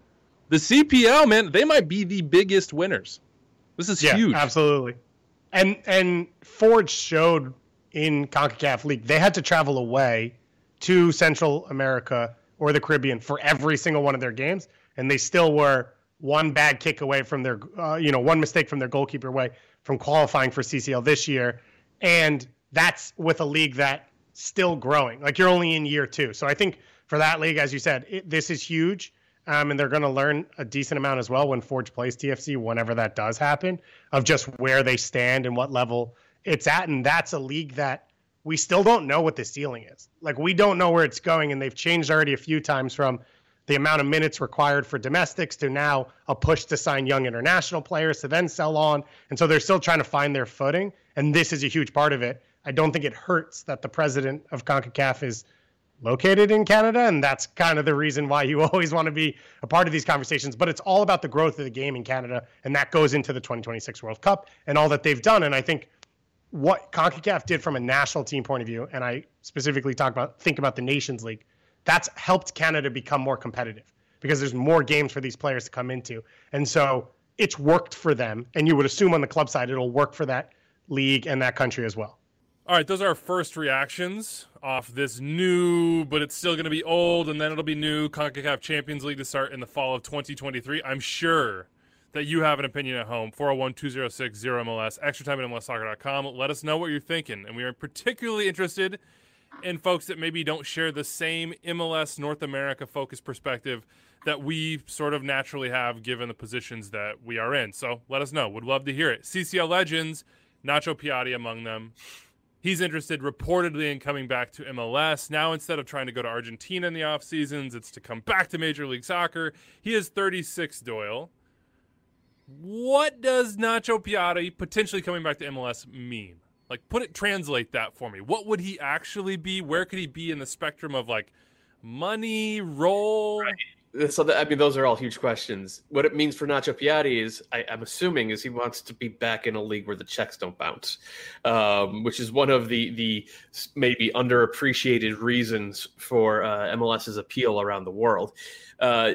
The C P L, man, they might be the biggest winners. This is yeah, huge. Absolutely. And and Forge showed in CONCACAF League, they had to travel away to Central America or the Caribbean for every single one of their games, and they still were one bad kick away from their, uh, you know, one mistake from their goalkeeper away from qualifying for C C L this year. And that's with a league that's still growing. Like, you're only in year two. So I think for that league, as you said, it, this is huge. Um, and they're going to learn a decent amount as well when Forge plays T F C, whenever that does happen, of just where they stand and what level it's at. And that's a league that we still don't know what the ceiling is. Like, we don't know where it's going, and they've changed already a few times from the amount of minutes required for domestics to now a push to sign young international players to then sell on. And so they're still trying to find their footing, and this is a huge part of it. I don't think it hurts that the president of CONCACAF is located in Canada, and that's kind of the reason why you always want to be a part of these conversations. But it's all about the growth of the game in Canada, and that goes into the twenty twenty-six World Cup and all that they've done. And I think what CONCACAF did from a national team point of view, and I specifically talk about think about the Nations League, that's helped Canada become more competitive because there's more games for these players to come into. And so it's worked for them, and you would assume on the club side it'll work for that league and that country as well. All right, those are our first reactions off this new, but it's still going to be old, and then it'll be new CONCACAF Champions League to start in the fall of twenty twenty-three. I'm sure that you have an opinion at home. four oh one, two oh six, zero M L S, extra time at M L S soccer dot com. Let us know what you're thinking. And we are particularly interested in folks that maybe don't share the same M L S North America focused perspective that we sort of naturally have given the positions that we are in. So let us know. Would love to hear it. C C L legends, Nacho Piatti among them. He's interested reportedly in coming back to M L S. Now, instead of trying to go to Argentina in the off seasons, it's to come back to Major League Soccer. He is thirty-six, Doyle. What does Nacho Piatti potentially coming back to M L S mean? Like, put it, translate that for me. What would he actually be? Where could he be in the spectrum of, like, money, role? Right. So, that, I mean, those are all huge questions. What it means for Nacho Piatti is, I, I'm assuming, is he wants to be back in a league where the checks don't bounce, um, which is one of the the maybe underappreciated reasons for uh, MLS's appeal around the world. Uh,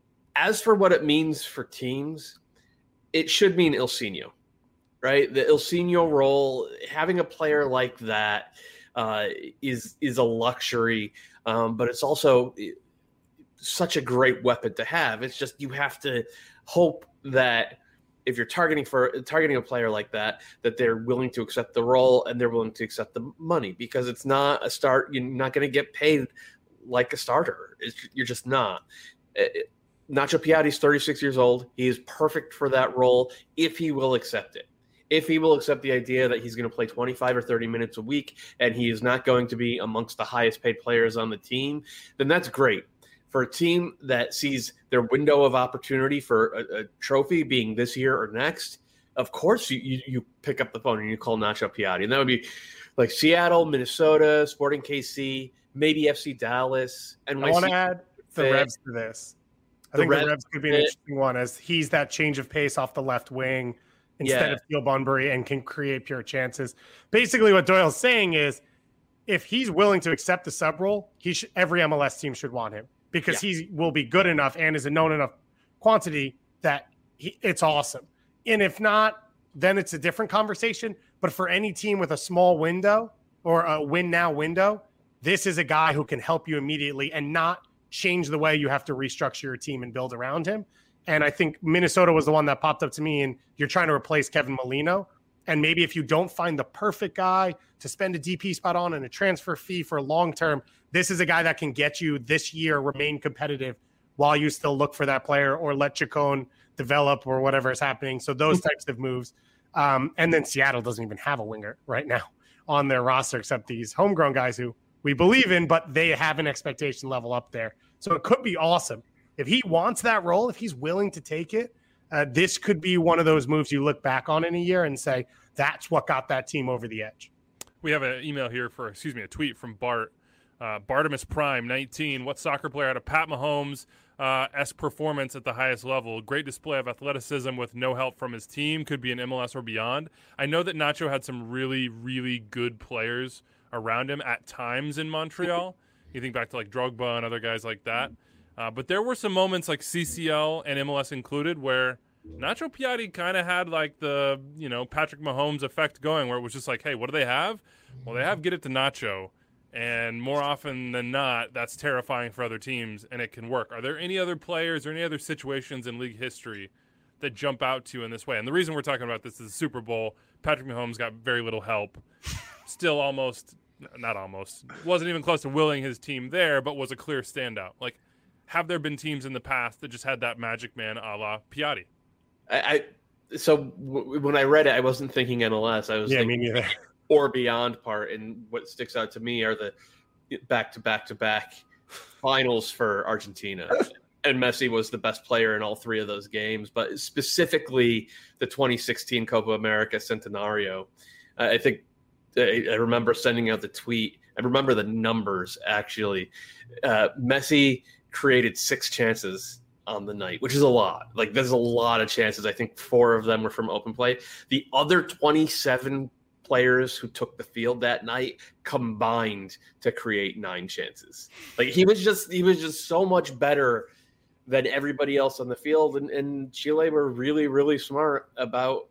as for what it means for teams, it should mean Ilsinho. Right, the Ilsinho role, having a player like that uh, is is a luxury, um, but it's also such a great weapon to have. It's just you have to hope that if you're targeting for targeting a player like that, that they're willing to accept the role and they're willing to accept the money, because it's not a start. You're not going to get paid like a starter. It's, you're just not. It, Nacho Piatti's thirty-six years old. He is perfect for that role if he will accept it. If he will accept the idea that he's going to play twenty-five or thirty minutes a week and he is not going to be amongst the highest paid players on the team, then that's great. For a team that sees their window of opportunity for a, a trophy being this year or next, of course you, you, you pick up the phone and you call Nacho Piatti. And that would be like Seattle, Minnesota, Sporting K C, maybe F C Dallas. And I want to add the Revs to this. I the think Revs the Revs could be an fit. interesting one, as he's that change of pace off the left wing instead Yeah. of Theo Bunbury and can create pure chances. Basically, what Doyle's saying is, if he's willing to accept the sub role, he should, every M L S team should want him, because Yeah. he will be good enough and is a known enough quantity that he, it's awesome. And if not, then it's a different conversation. But for any team with a small window or a win now window, this is a guy who can help you immediately and not change the way you have to restructure your team and build around him. And I think Minnesota was the one that popped up to me, and you're trying to replace Kevin Molino. And maybe if you don't find the perfect guy to spend a D P spot on and a transfer fee for long term, this is a guy that can get you this year, remain competitive while you still look for that player, or let Chacon develop or whatever is happening. So those types of moves. Um, and then Seattle doesn't even have a winger right now on their roster, except these homegrown guys who we believe in, but they have an expectation level up there. So it could be awesome. If he wants that role, if he's willing to take it, uh, this could be one of those moves you look back on in a year and say, that's what got that team over the edge. We have an email here for, excuse me, a tweet from Bart. Uh, Bartimus Prime, nineteen. What soccer player had a Pat Mahomes uh, esque performance at the highest level? Great display of athleticism with no help from his team. Could be an M L S or beyond. I know that Nacho had some really, really good players around him at times in Montreal. You think back to like Drogba and other guys like that. Uh, but there were some moments, like C C L and M L S included, where Nacho Piatti kind of had like the, you know, Patrick Mahomes effect going, where it was just like, hey, what do they have? Well, they have get it to Nacho. And more often than not, that's terrifying for other teams, and it can work. Are there any other players or any other situations in league history that jump out to you in this way? And the reason we're talking about this is the Super Bowl. Patrick Mahomes got very little help. Still almost, not almost, wasn't even close to willing his team there, but was a clear standout. Like, have there been teams in the past that just had that magic man a la Piatti? I, I so w- when I read it, I wasn't thinking M L S. I was Yeah, thinking me neither. or beyond part. And what sticks out to me are the back to back to back finals for Argentina. And Messi was the best player in all three of those games, but specifically the twenty sixteen Copa America Centenario. Uh, I think I, I remember sending out the tweet. I remember the numbers, actually. Uh, Messi created six chances on the night, which is a lot. Like, there's a lot of chances. I think four of them were from open play. The other twenty-seven players who took the field that night combined to create nine chances. Like, he was just he was just so much better than everybody else on the field. And, and Chile were really, really smart about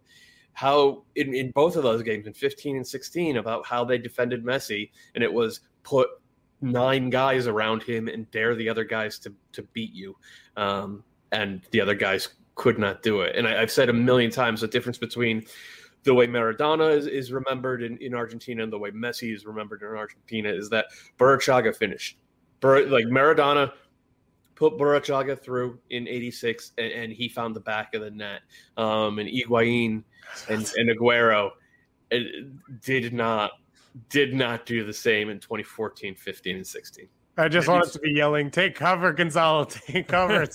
how in, in both of those games, in fifteen and sixteen, about how they defended Messi. And it was put nine guys around him and dare the other guys to to beat you. Um, and the other guys could not do it. And I, I've said a million times the difference between the way Maradona is, is remembered in, in Argentina and the way Messi is remembered in Argentina is that Burruchaga finished. Bur, like Maradona put Burruchaga through in eighty-six, and, and he found the back of the net. Um, and Higuain and, and Aguero it, did not did not do the same in twenty fourteen, fifteen, and sixteen. I just want us to be yelling, take cover, Gonzalo, take cover.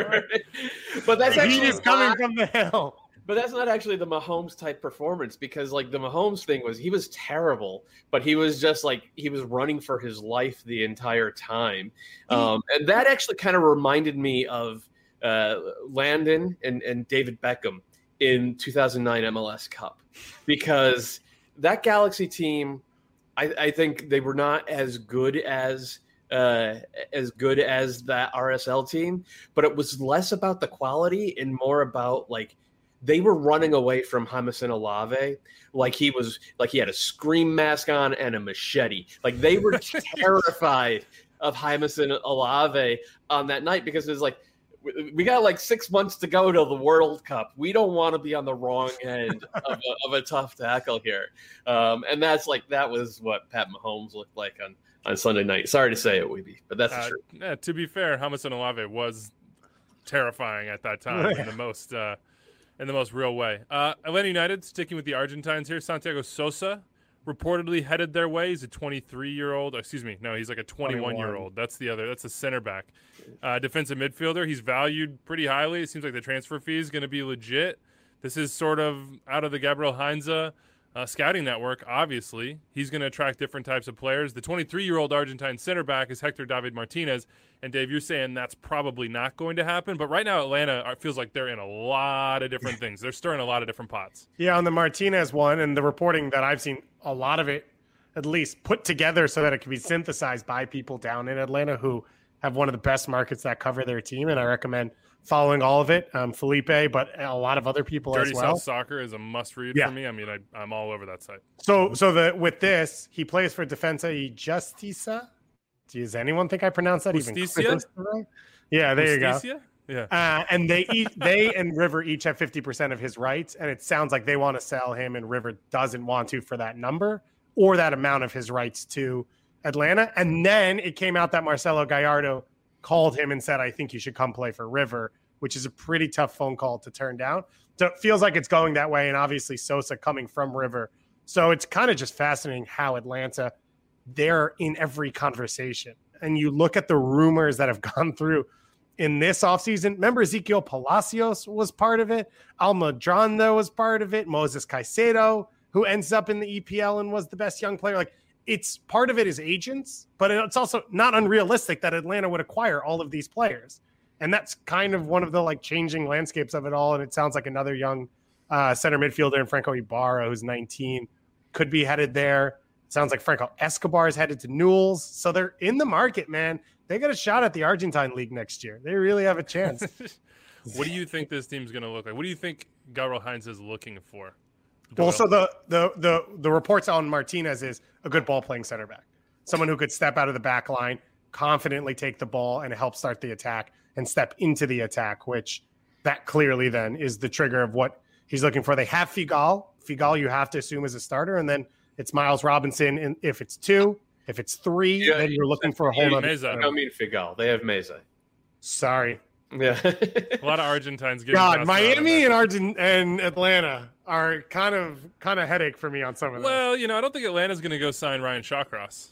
But that's the actually heat is coming from the hill. But that's not actually the Mahomes type performance, because like the Mahomes thing was he was terrible, but he was just like he was running for his life the entire time. Um, and that actually kind of reminded me of uh, Landon and, and David Beckham in two thousand nine M L S Cup, because that Galaxy team, I, I think they were not as good as uh, as good as that R S L team, but it was less about the quality and more about like they were running away from Jameson Olave like he was like he had a scream mask on and a machete. Like they were terrified of Jameson Olave on that night, because it was like we got like six months to go till the World Cup. We don't want to be on the wrong end of, a, of a tough tackle here. Um, and that's like that was what Pat Mahomes looked like on, on Sunday night. Sorry to say it, Weeby, but that's uh, the truth. Yeah, to be fair, Jameson Olave was terrifying at that time in the most uh, in the most real way. Uh, Atlanta United, sticking with the Argentines here, Santiago Sosa reportedly headed their way. He's a twenty-three-year-old. Excuse me. No, he's like a twenty-one-year-old. That's the other. That's a center back. Uh, defensive midfielder. He's valued pretty highly. It seems like the transfer fee is going to be legit. This is sort of out of the Gabriel Heinze uh, scouting network, obviously. He's going to attract different types of players. The twenty-three-year-old Argentine center back is Hector David Martinez. And, Dave, you're saying that's probably not going to happen. But right now Atlanta feels like they're in a lot of different things. They're stirring a lot of different pots. Yeah, on the Martinez one, and the reporting that I've seen, a lot of it at least put together so that it can be synthesized by people down in Atlanta who have one of the best markets that cover their team. And I recommend following all of it. Um, Felipe, but a lot of other people Dirty as well. South Soccer is a must-read yeah. for me. I mean, I, I'm all over that site. So, so the with this, he plays for Defensa y Justicia. Does anyone think I pronounced that Justicia? even right? Yeah, there Justicia? you go. Yeah. Uh, and they each, they and River each have fifty percent of his rights, and it sounds like they want to sell him, and River doesn't want to for that number or that amount of his rights to Atlanta. And then it came out that Marcelo Gallardo called him and said, I think you should come play for River, which is a pretty tough phone call to turn down. So it feels like it's going that way, and obviously Sosa coming from River. So it's kind of just fascinating how Atlanta, they're in every conversation. And you look at the rumors that have gone through in this offseason. Remember, Ezequiel Palacios was part of it. Almendranda was part of it. Moses Caicedo, who ends up in the E P L and was the best young player. Like, it's part of it is agents, but it's also not unrealistic that Atlanta would acquire all of these players. And that's kind of one of the like changing landscapes of it all. And it sounds like another young uh, center midfielder in Franco Ibarra, who's nineteen, could be headed there. Sounds like Franco Escobar is headed to Newell's. So they're in the market, man. They got a shot at the Argentine League next year. They really have a chance. What do you think this team's going to look like? What do you think Gabriel Heinze is looking for? Well, so the, the the the reports on Martinez is a good ball-playing center back. Someone who could step out of the back line, confidently take the ball, and help start the attack and step into the attack, which that clearly then is the trigger of what he's looking for. They have Figal. Figal you have to assume is a starter, and then it's Miles Robinson. And if it's two, if it's three, yeah, then you're looking for a whole other. I don't mean Figal. They have Meza. Sorry. Yeah. A lot of Argentines getting God, Miami and Argent and Atlanta are kind of kind of headache for me on some of that. Well, you know, I don't think Atlanta's going to go sign Ryan Shawcross.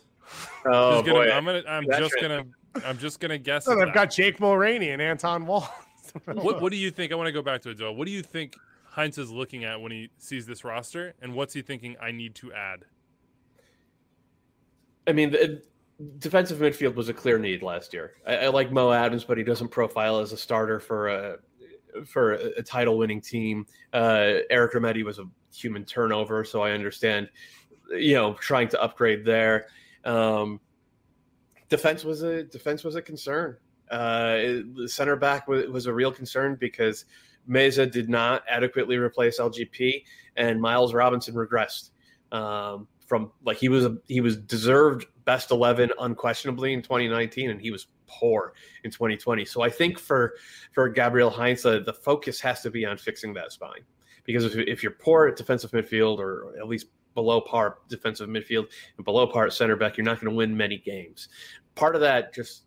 Oh gonna, boy, I'm gonna. I'm That's just right. gonna. I'm just gonna guess. So at they've that. got Jake Mulroney and Anton Wall. What, what do you think? I want to go back to it, Joe. What do you think Heinz is looking at when he sees this roster, and what's he thinking I need to add? I mean, the defensive midfield was a clear need last year. I, I like Mo Adams, but he doesn't profile as a starter for a for a, a title-winning team. Uh, Eric Remedi was a human turnover, so I understand, you know, trying to upgrade there. Um, defense was a defense was a concern. Uh, the center back was, was a real concern because Meza did not adequately replace L G P, and Miles Robinson regressed. Um, from like he was a, he was deserved best eleven unquestionably in twenty nineteen, and he was poor in twenty twenty. So I think for for Gabriel Heinze, uh, the focus has to be on fixing that spine, because if if you're poor at defensive midfield, or at least below par defensive midfield and below par at center back, you're not going to win many games. Part of that, just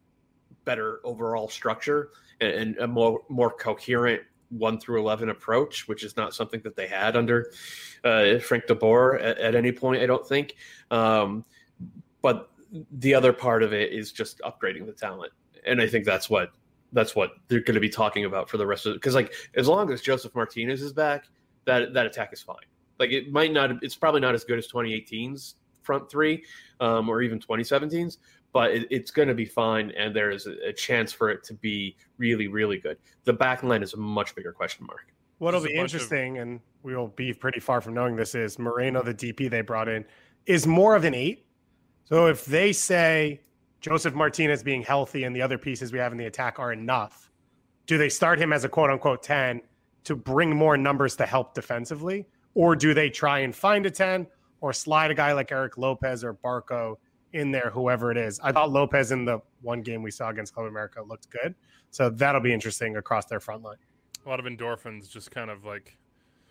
better overall structure and, and a more more coherent one through eleven approach, which is not something that they had under uh, Frank de Boer at, at any point, I don't think. Um, but the other part of it is just upgrading the talent, and I think that's what that's what they're going to be talking about for the rest of it. Because like as long as Joseph Martinez is back, that that attack is fine. Like it might not, it's probably not as good as twenty eighteen's front three, um, or even twenty seventeen's. But it, it's going to be fine, and there is a, a chance for it to be really, really good. The back line is a much bigger question mark. What'll be interesting, of... and we will be pretty far from knowing this, is Moreno, the D P they brought in, is more of an eight. So if they say Joseph Martinez being healthy and the other pieces we have in the attack are enough, do they start him as a quote-unquote ten to bring more numbers to help defensively? Or do they try and find a ten or slide a guy like Eric Lopez or Barco in there, whoever it is? I thought Lopez in the one game we saw against Club America looked good. So that'll be interesting across their front line. A lot of endorphins, just kind of like,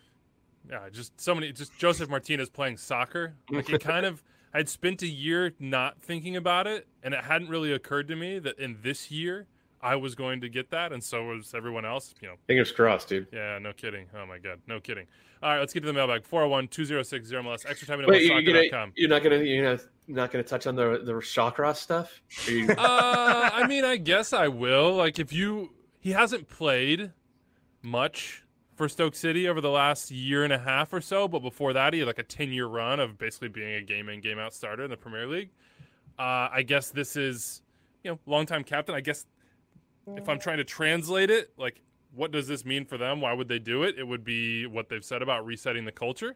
yeah, just so many, just Joseph Martinez playing soccer. Like it kind of, I'd spent a year not thinking about it, and it hadn't really occurred to me that in this year I was going to get that, and so was everyone else. You know, fingers crossed, dude. Yeah, no kidding. Oh my god, no kidding. All right, let's get to the mailbag. four oh one, two oh six, zero M L S. Extra time at Wait, M L S soccer dot com. You're not gonna, you're not, not gonna touch on the the Shawcross stuff? You... uh, I mean, I guess I will. Like, if you, he hasn't played much for Stoke City over the last year and a half or so, but before that, he had like a ten-year run of basically being a game in, game out starter in the Premier League. Uh, I guess this is, you know, longtime captain. I guess if I'm trying to translate it, like, what does this mean for them? Why would they do it? It would be what they've said about resetting the culture.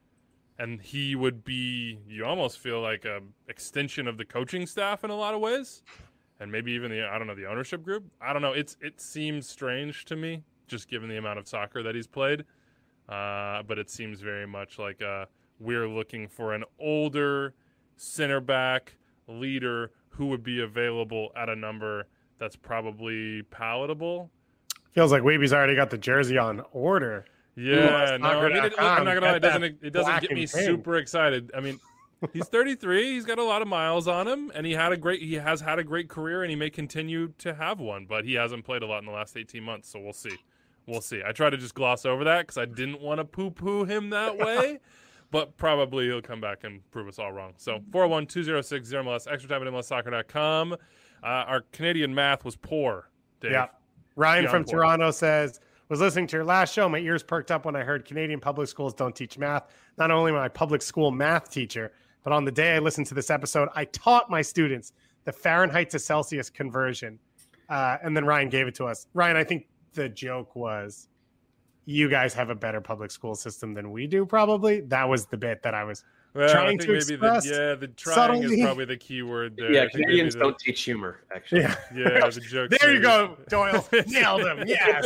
And he would be, you almost feel like a extension of the coaching staff in a lot of ways. And maybe even the, I don't know, the ownership group. I don't know. It's It seems strange to me, just given the amount of soccer that he's played. Uh, but it seems very much like uh, we're looking for an older center back leader who would be available at a number that's probably palatable. Feels like Weeby's already got the jersey on order. Yeah, no, I mean, it, I'm not gonna lie, it doesn't it doesn't get me super excited. I mean, he's thirty-three, he's got a lot of miles on him, and he had a great he has had a great career, and he may continue to have one, but he hasn't played a lot in the last eighteen months, so we'll see. We'll see. I try to just gloss over that because I didn't want to poo-poo him that way, but probably he'll come back and prove us all wrong. So four oh one, two oh six, zero M L S, extra time at M L S soccer dot com. Uh, our Canadian math was poor, Dave. Yeah. Ryan Beyond from poor. Toronto says, was listening to your last show. My ears perked up when I heard Canadian public schools don't teach math. Not only my public school math teacher, but on the day I listened to this episode, I taught my students the Fahrenheit to Celsius conversion. Uh, and then Ryan gave it to us. Ryan, I think the joke was, you guys have a better public school system than we do, probably. That was the bit that I was well, trying I think to maybe express. The, yeah, the trying subtly. is probably the key word there. Yeah, I think Canadians the, don't teach humor, actually. Yeah, yeah the joke. There you go, Doyle. Nailed him. Yes.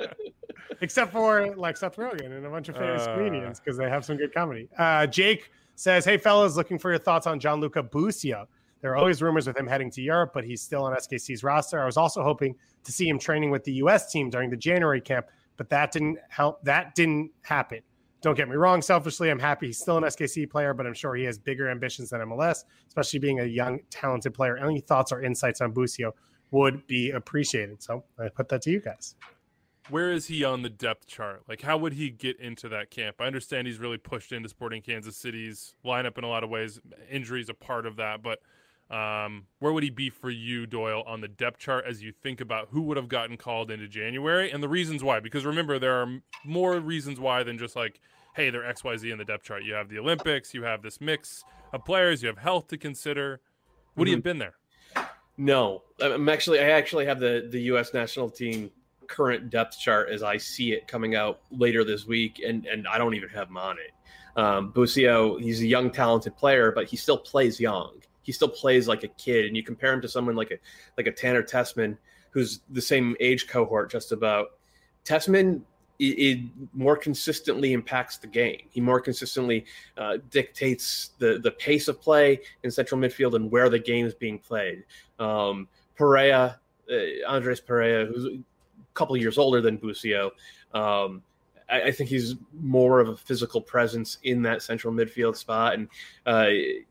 Except for like Seth Rogen and a bunch of famous Uh. comedians because they have some good comedy. Uh, Jake says, hey, fellas, looking for your thoughts on Gianluca Busio. There are always rumors with him heading to Europe, but he's still on S K C's roster. I was also hoping to see him training with the U S team during the January camp, but that didn't help. That didn't happen. Don't get me wrong. Selfishly, I'm happy he's still an S K C player, but I'm sure he has bigger ambitions than M L S, especially being a young, talented player. Any thoughts or insights on Busio would be appreciated. So I put that to you guys. Where is he on the depth chart? Like, how would he get into that camp? I understand he's really pushed into Sporting Kansas City's lineup in a lot of ways. Injuries a part of that, but um, where would he be for you, Doyle, on the depth chart as you think about who would have gotten called into January and the reasons why? Because remember, there are more reasons why than just like, hey, they're X Y Z in the depth chart. You have the Olympics, you have this mix of players, you have health to consider. Would mm-hmm. he have been there? No, I'm actually. I actually have the the U S national team current depth chart as I see it coming out later this week, and and I don't even have him on it. Um, Busio, he's a young, talented player, but he still plays young. He still plays like a kid, and you compare him to someone like a like a Tanner Tessman, who's the same age cohort, just about. Tessman it, it more consistently impacts the game. He more consistently uh, dictates the, the pace of play in central midfield and where the game is being played. Um, Perea, uh, Andres Perea, who's a couple years older than Busio, um, I, I think he's more of a physical presence in that central midfield spot. And uh,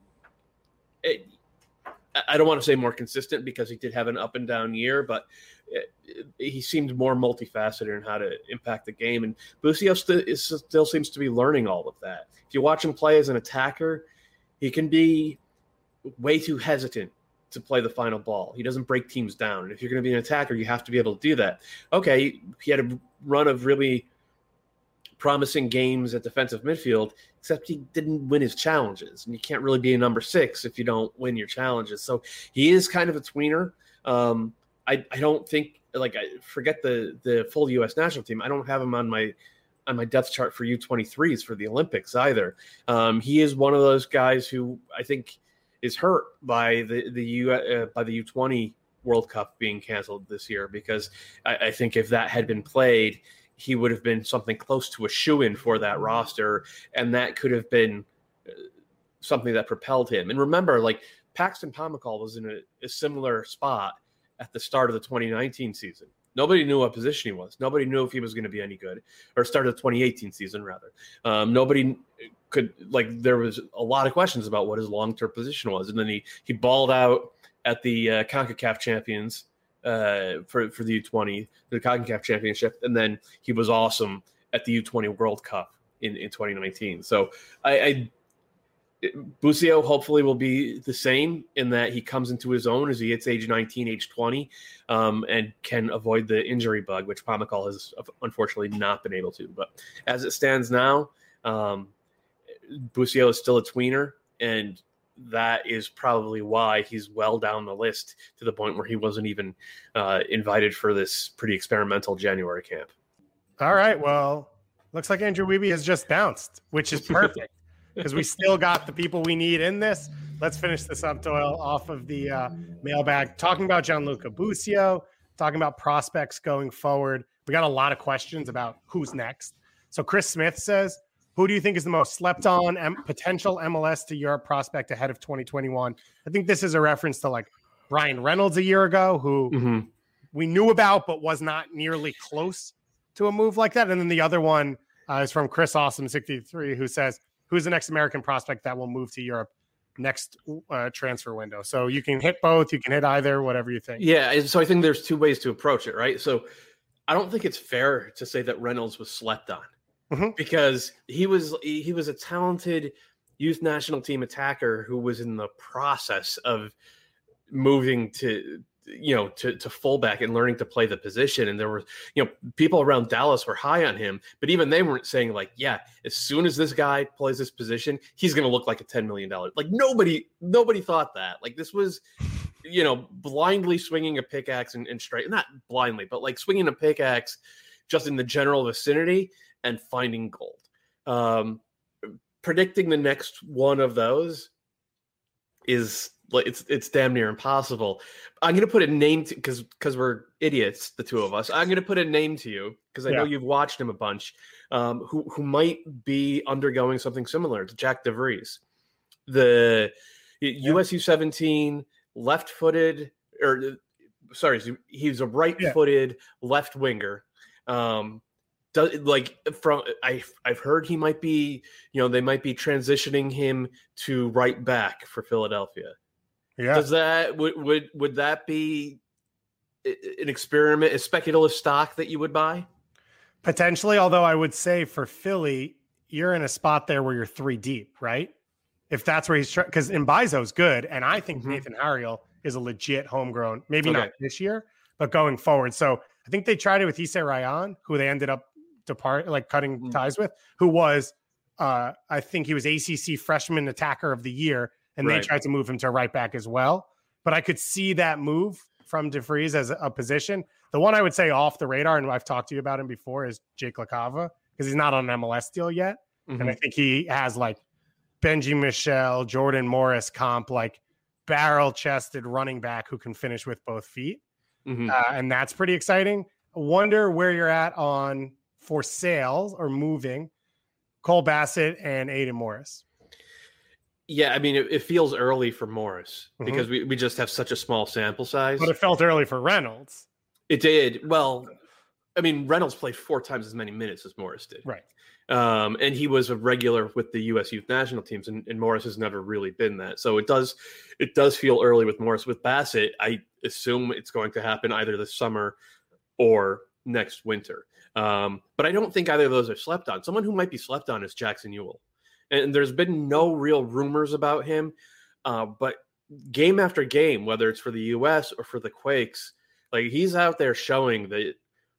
it, I don't want to say more consistent because he did have an up and down year, but it, it, he seemed more multifaceted in how to impact the game. And Busio st- is, still seems to be learning all of that. If you watch him play as an attacker, he can be way too hesitant to play the final ball. He doesn't break teams down. And if you're going to be an attacker, you have to be able to do that. Okay, he had a run of really promising games at defensive midfield, except he didn't win his challenges. And you can't really be a number six if you don't win your challenges. So he is kind of a tweener. Um, I, I don't think, like, I forget the the full U S national team. I don't have him on my on my depth chart for U twenty-threes for the Olympics either. Um, he is one of those guys who I think is hurt by the the U uh, by the U twenty World Cup being canceled this year, because I, I think if that had been played, he would have been something close to a shoo-in for that roster, and that could have been something that propelled him. And remember, like, Paxton Pomykal was in a, a similar spot at the start of the twenty nineteen season. Nobody knew what position he was. Nobody knew if he was going to be any good, or start of the twenty eighteen season, rather. Um, nobody could, like, there was a lot of questions about what his long-term position was. And then he, he balled out at the uh, CONCACAF champions uh, for, for the U twenty, the CONCACAF championship. And then he was awesome at the U twenty World Cup in, in twenty nineteen. So I, I Busio hopefully will be the same in that he comes into his own as he hits age nineteen, age twenty, um, and can avoid the injury bug, which Pomykal has unfortunately not been able to. But as it stands now, um, Busio is still a tweener, and that is probably why he's well down the list to the point where he wasn't even uh, invited for this pretty experimental January camp. All right, well, looks like Andrew Wiebe has just bounced, which is perfect. Because we still got the people we need in this. Let's finish this up, Doyle, off of the uh, mailbag. Talking about Gianluca Busio, talking about prospects going forward. We got a lot of questions about who's next. So Chris Smith says, who do you think is the most slept on M- potential M L S to Europe prospect ahead of twenty twenty-one? I think this is a reference to, like, Ryan Reynolds a year ago, who mm-hmm. we knew about but was not nearly close to a move like that. And then the other one uh, is from Chris Awesome sixty-three, who says, who's the next American prospect that will move to Europe next uh, transfer window? So you can hit both, you can hit either, whatever you think. Yeah, so I think there's two ways to approach it, right? So I don't think it's fair to say that Reynolds was slept on, mm-hmm. because he was he was a talented youth national team attacker who was in the process of moving to you know, to, to fullback and learning to play the position. And there were, you know, people around Dallas were high on him, but even they weren't saying, like, yeah, as soon as this guy plays this position, he's going to look like a ten million dollars. Like, nobody, nobody thought that. Like, this was, you know, blindly swinging a pickaxe and, and straight, not blindly, but like swinging a pickaxe just in the general vicinity and finding gold. Um, predicting the next one of those is, like, it's it's damn near impossible. I'm gonna put a name to, because because we're idiots, the two of us. I'm gonna put a name to you because I yeah. know you've watched him a bunch. Um, who who might be undergoing something similar to Jack DeVries, the yeah. U S U seventeen left-footed, or sorry, he's a right-footed yeah. left winger. Um, does like from I I've heard he might be, you know, they might be transitioning him to right back for Philadelphia. Yeah. Does that would would would that be an experiment, a speculative stock that you would buy? Potentially, although I would say for Philly, you're in a spot there where you're three deep, right? If that's where he's trying, because Mbaizo's good, and I think mm-hmm. Nathan Harriel is a legit homegrown, maybe okay. not this year, but going forward. So I think they tried it with Issei Ryan, who they ended up depart like cutting mm-hmm. ties with, who was uh, I think he was A C C freshman attacker of the year. And right. they tried to move him to right back as well. But I could see that move from DeVries as a position. The one I would say off the radar, and I've talked to you about him before, is Jake LaCava, because he's not on an M L S deal yet. Mm-hmm. And I think he has, like, Benji Michel, Jordan Morris comp, like, barrel-chested running back who can finish with both feet. Mm-hmm. Uh, and that's pretty exciting. I wonder where you're at on for sale or moving Cole Bassett and Aiden Morris? Yeah, I mean, it, it feels early for Morris Mhm. because we, we just have such a small sample size. But it felt early for Reynolds. It did. Well, I mean, Reynolds played four times as many minutes as Morris did. Right. Um, and he was a regular with the U S youth national teams, and, and Morris has never really been that. So it does it does feel early with Morris. With Bassett, I assume it's going to happen either this summer or next winter. Um, but I don't think either of those are slept on. Someone who might be slept on is Jackson Ewell. And there's been no real rumors about him. Uh, but game after game, whether it's for the U S or for the Quakes, like he's out there showing that,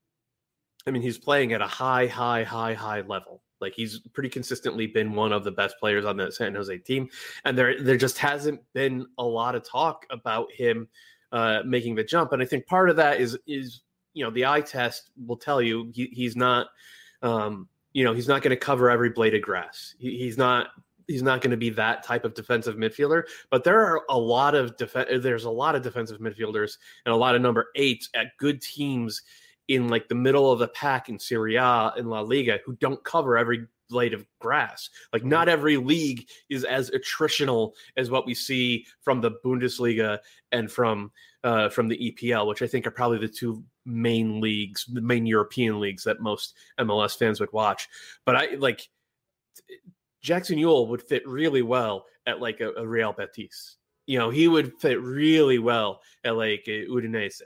I mean, he's playing at a high, high, high, high level. Like he's pretty consistently been one of the best players on that San Jose team. And there, there just hasn't been a lot of talk about him uh, making the jump. And I think part of that is, is, you know, the eye test will tell you he, he's not, um, you know, he's not going to cover every blade of grass. He, he's not, he's not going to be that type of defensive midfielder, but there are a lot of def- there's a lot of defensive midfielders and a lot of number eights at good teams in like the middle of the pack in Serie A and La Liga who don't cover every blade of grass. Like not every league is as attritional as what we see from the Bundesliga and from uh, from the E P L, which I think are probably the two main leagues, the main European leagues that most M L S fans would watch. But I like Jackson Ewell would fit really well at like a, a Real Betis. You know, he would fit really well at like a Udinese.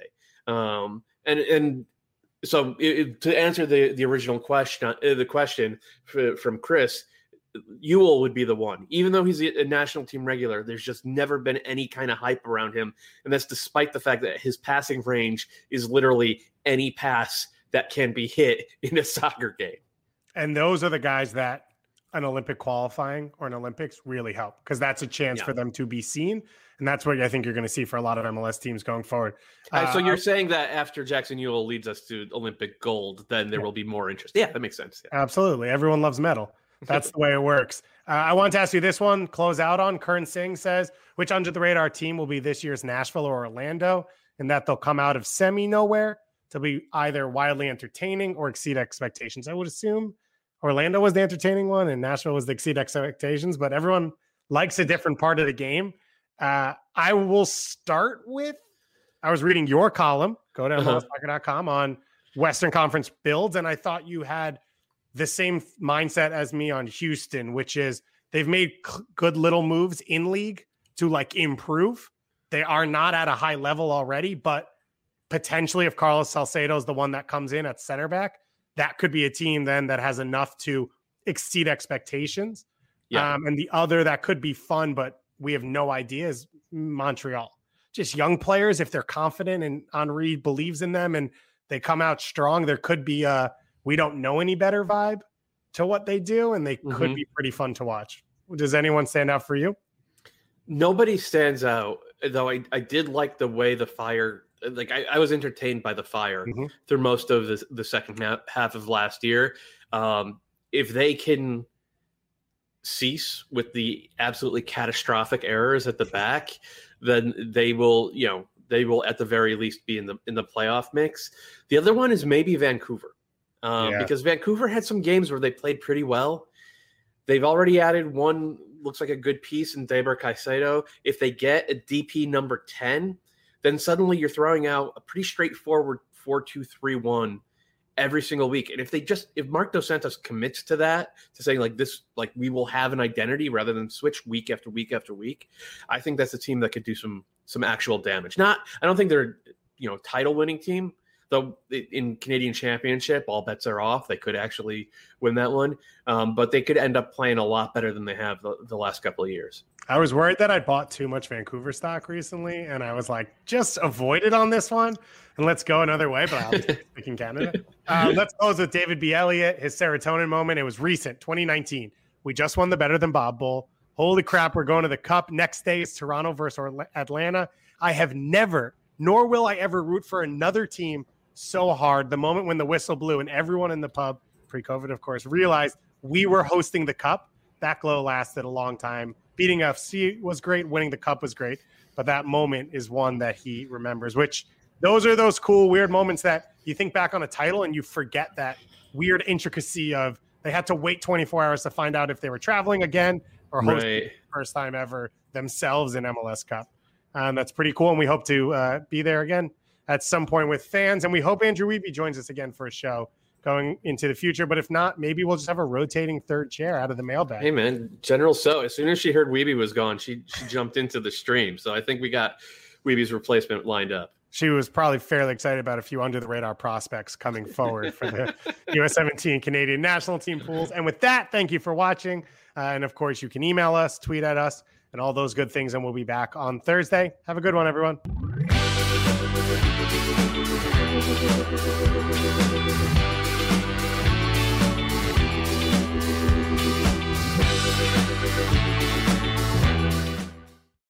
Um, and and so it, to answer the, the original question, uh, the question for, from Chris, Ewell would be the one. Even though he's a, a national team regular, there's just never been any kind of hype around him. And that's despite the fact that his passing range is literally any pass that can be hit in a soccer game. And those are the guys that an Olympic qualifying or an Olympics really help because that's a chance yeah. for them to be seen. And that's what I think you're going to see for a lot of M L S teams going forward. Uh, so uh, you're saying that after Jackson Ewell leads us to Olympic gold, then there yeah. will be more interest. Yeah, that makes sense. Yeah. Absolutely. Everyone loves medal. That's the way it works. Uh, I want to ask you this one, close out on. Kern Singh says, which under the radar team will be this year's Nashville or Orlando, and that they'll come out of semi nowhere to be either wildly entertaining or exceed expectations. I would assume Orlando was the entertaining one and Nashville was the exceed expectations, but everyone likes a different part of the game. Uh, I will start with, I was reading your column, go to M L S soccer dot com on Western Conference builds, and I thought you had the same mindset as me on Houston, which is they've made c- good little moves in league to like improve. They are not at a high level already, but potentially if Carlos Salcedo is the one that comes in at center back, that could be a team then that has enough to exceed expectations. Yeah. Um, and the other that could be fun, but we have no idea is Montreal. Just young players, if they're confident and Henry believes in them and they come out strong, there could be a we don't know any better vibe to what they do, and they mm-hmm. could be pretty fun to watch. Does anyone stand out for you? Nobody stands out, though I, I did like the way the Fire, like I, I was entertained by the Fire mm-hmm. through most of the, the second half, half of last year. Um, if they can cease with the absolutely catastrophic errors at the back, then they will, you know, they will at the very least be in the in the playoff mix. The other one is maybe Vancouver. Um, yeah. Because Vancouver had some games where they played pretty well. They've already added one, looks like a good piece in Deber Caicedo. If they get a D P number ten, then suddenly you're throwing out a pretty straightforward four two three one every single week. And if they just, if Mark Dos Santos commits to that, to saying like this, like we will have an identity rather than switch week after week after week, I think that's a team that could do some some actual damage. Not, I don't think they're, you know, title winning team. Though in Canadian Championship, all bets are off. They could actually win that one, um, but they could end up playing a lot better than they have the, the last couple of years. I was worried that I bought too much Vancouver stock recently, and I was like, just avoid it on this one, and let's go another way. But I'll be picking Canada. Uh, let's close with David B. Elliott, his serotonin moment. It was recent, twenty nineteen. We just won the Better Than Bob Bowl. Holy crap, we're going to the Cup. Next day is Toronto versus Atlanta. I have never, nor will I ever root for another team so hard. The moment when the whistle blew and everyone in the pub, pre-COVID of course, realized we were hosting the Cup, that glow lasted a long time. Beating F C was great, winning the Cup was great, but that moment is one that he remembers, which those are those cool weird moments that you think back on a title and you forget that weird intricacy of they had to wait twenty-four hours to find out if they were traveling again or hosting Right. the first time ever themselves in M L S Cup. Um, that's pretty cool, and we hope to uh, be there again at some point with fans, and we hope Andrew Wiebe joins us again for a show going into the future. But if not, maybe we'll just have a rotating third chair out of the mailbag. Hey, man, General So, as soon as she heard Wiebe was gone, she she jumped into the stream. So I think we got Wiebe's replacement lined up. She was probably fairly excited about a few under-the-radar prospects coming forward for the U S seventeen Canadian national team pools. And with that, thank you for watching. Uh, and, of course, you can email us, tweet at us, and all those good things, and we'll be back on Thursday. Have a good one, everyone. We'll be right back.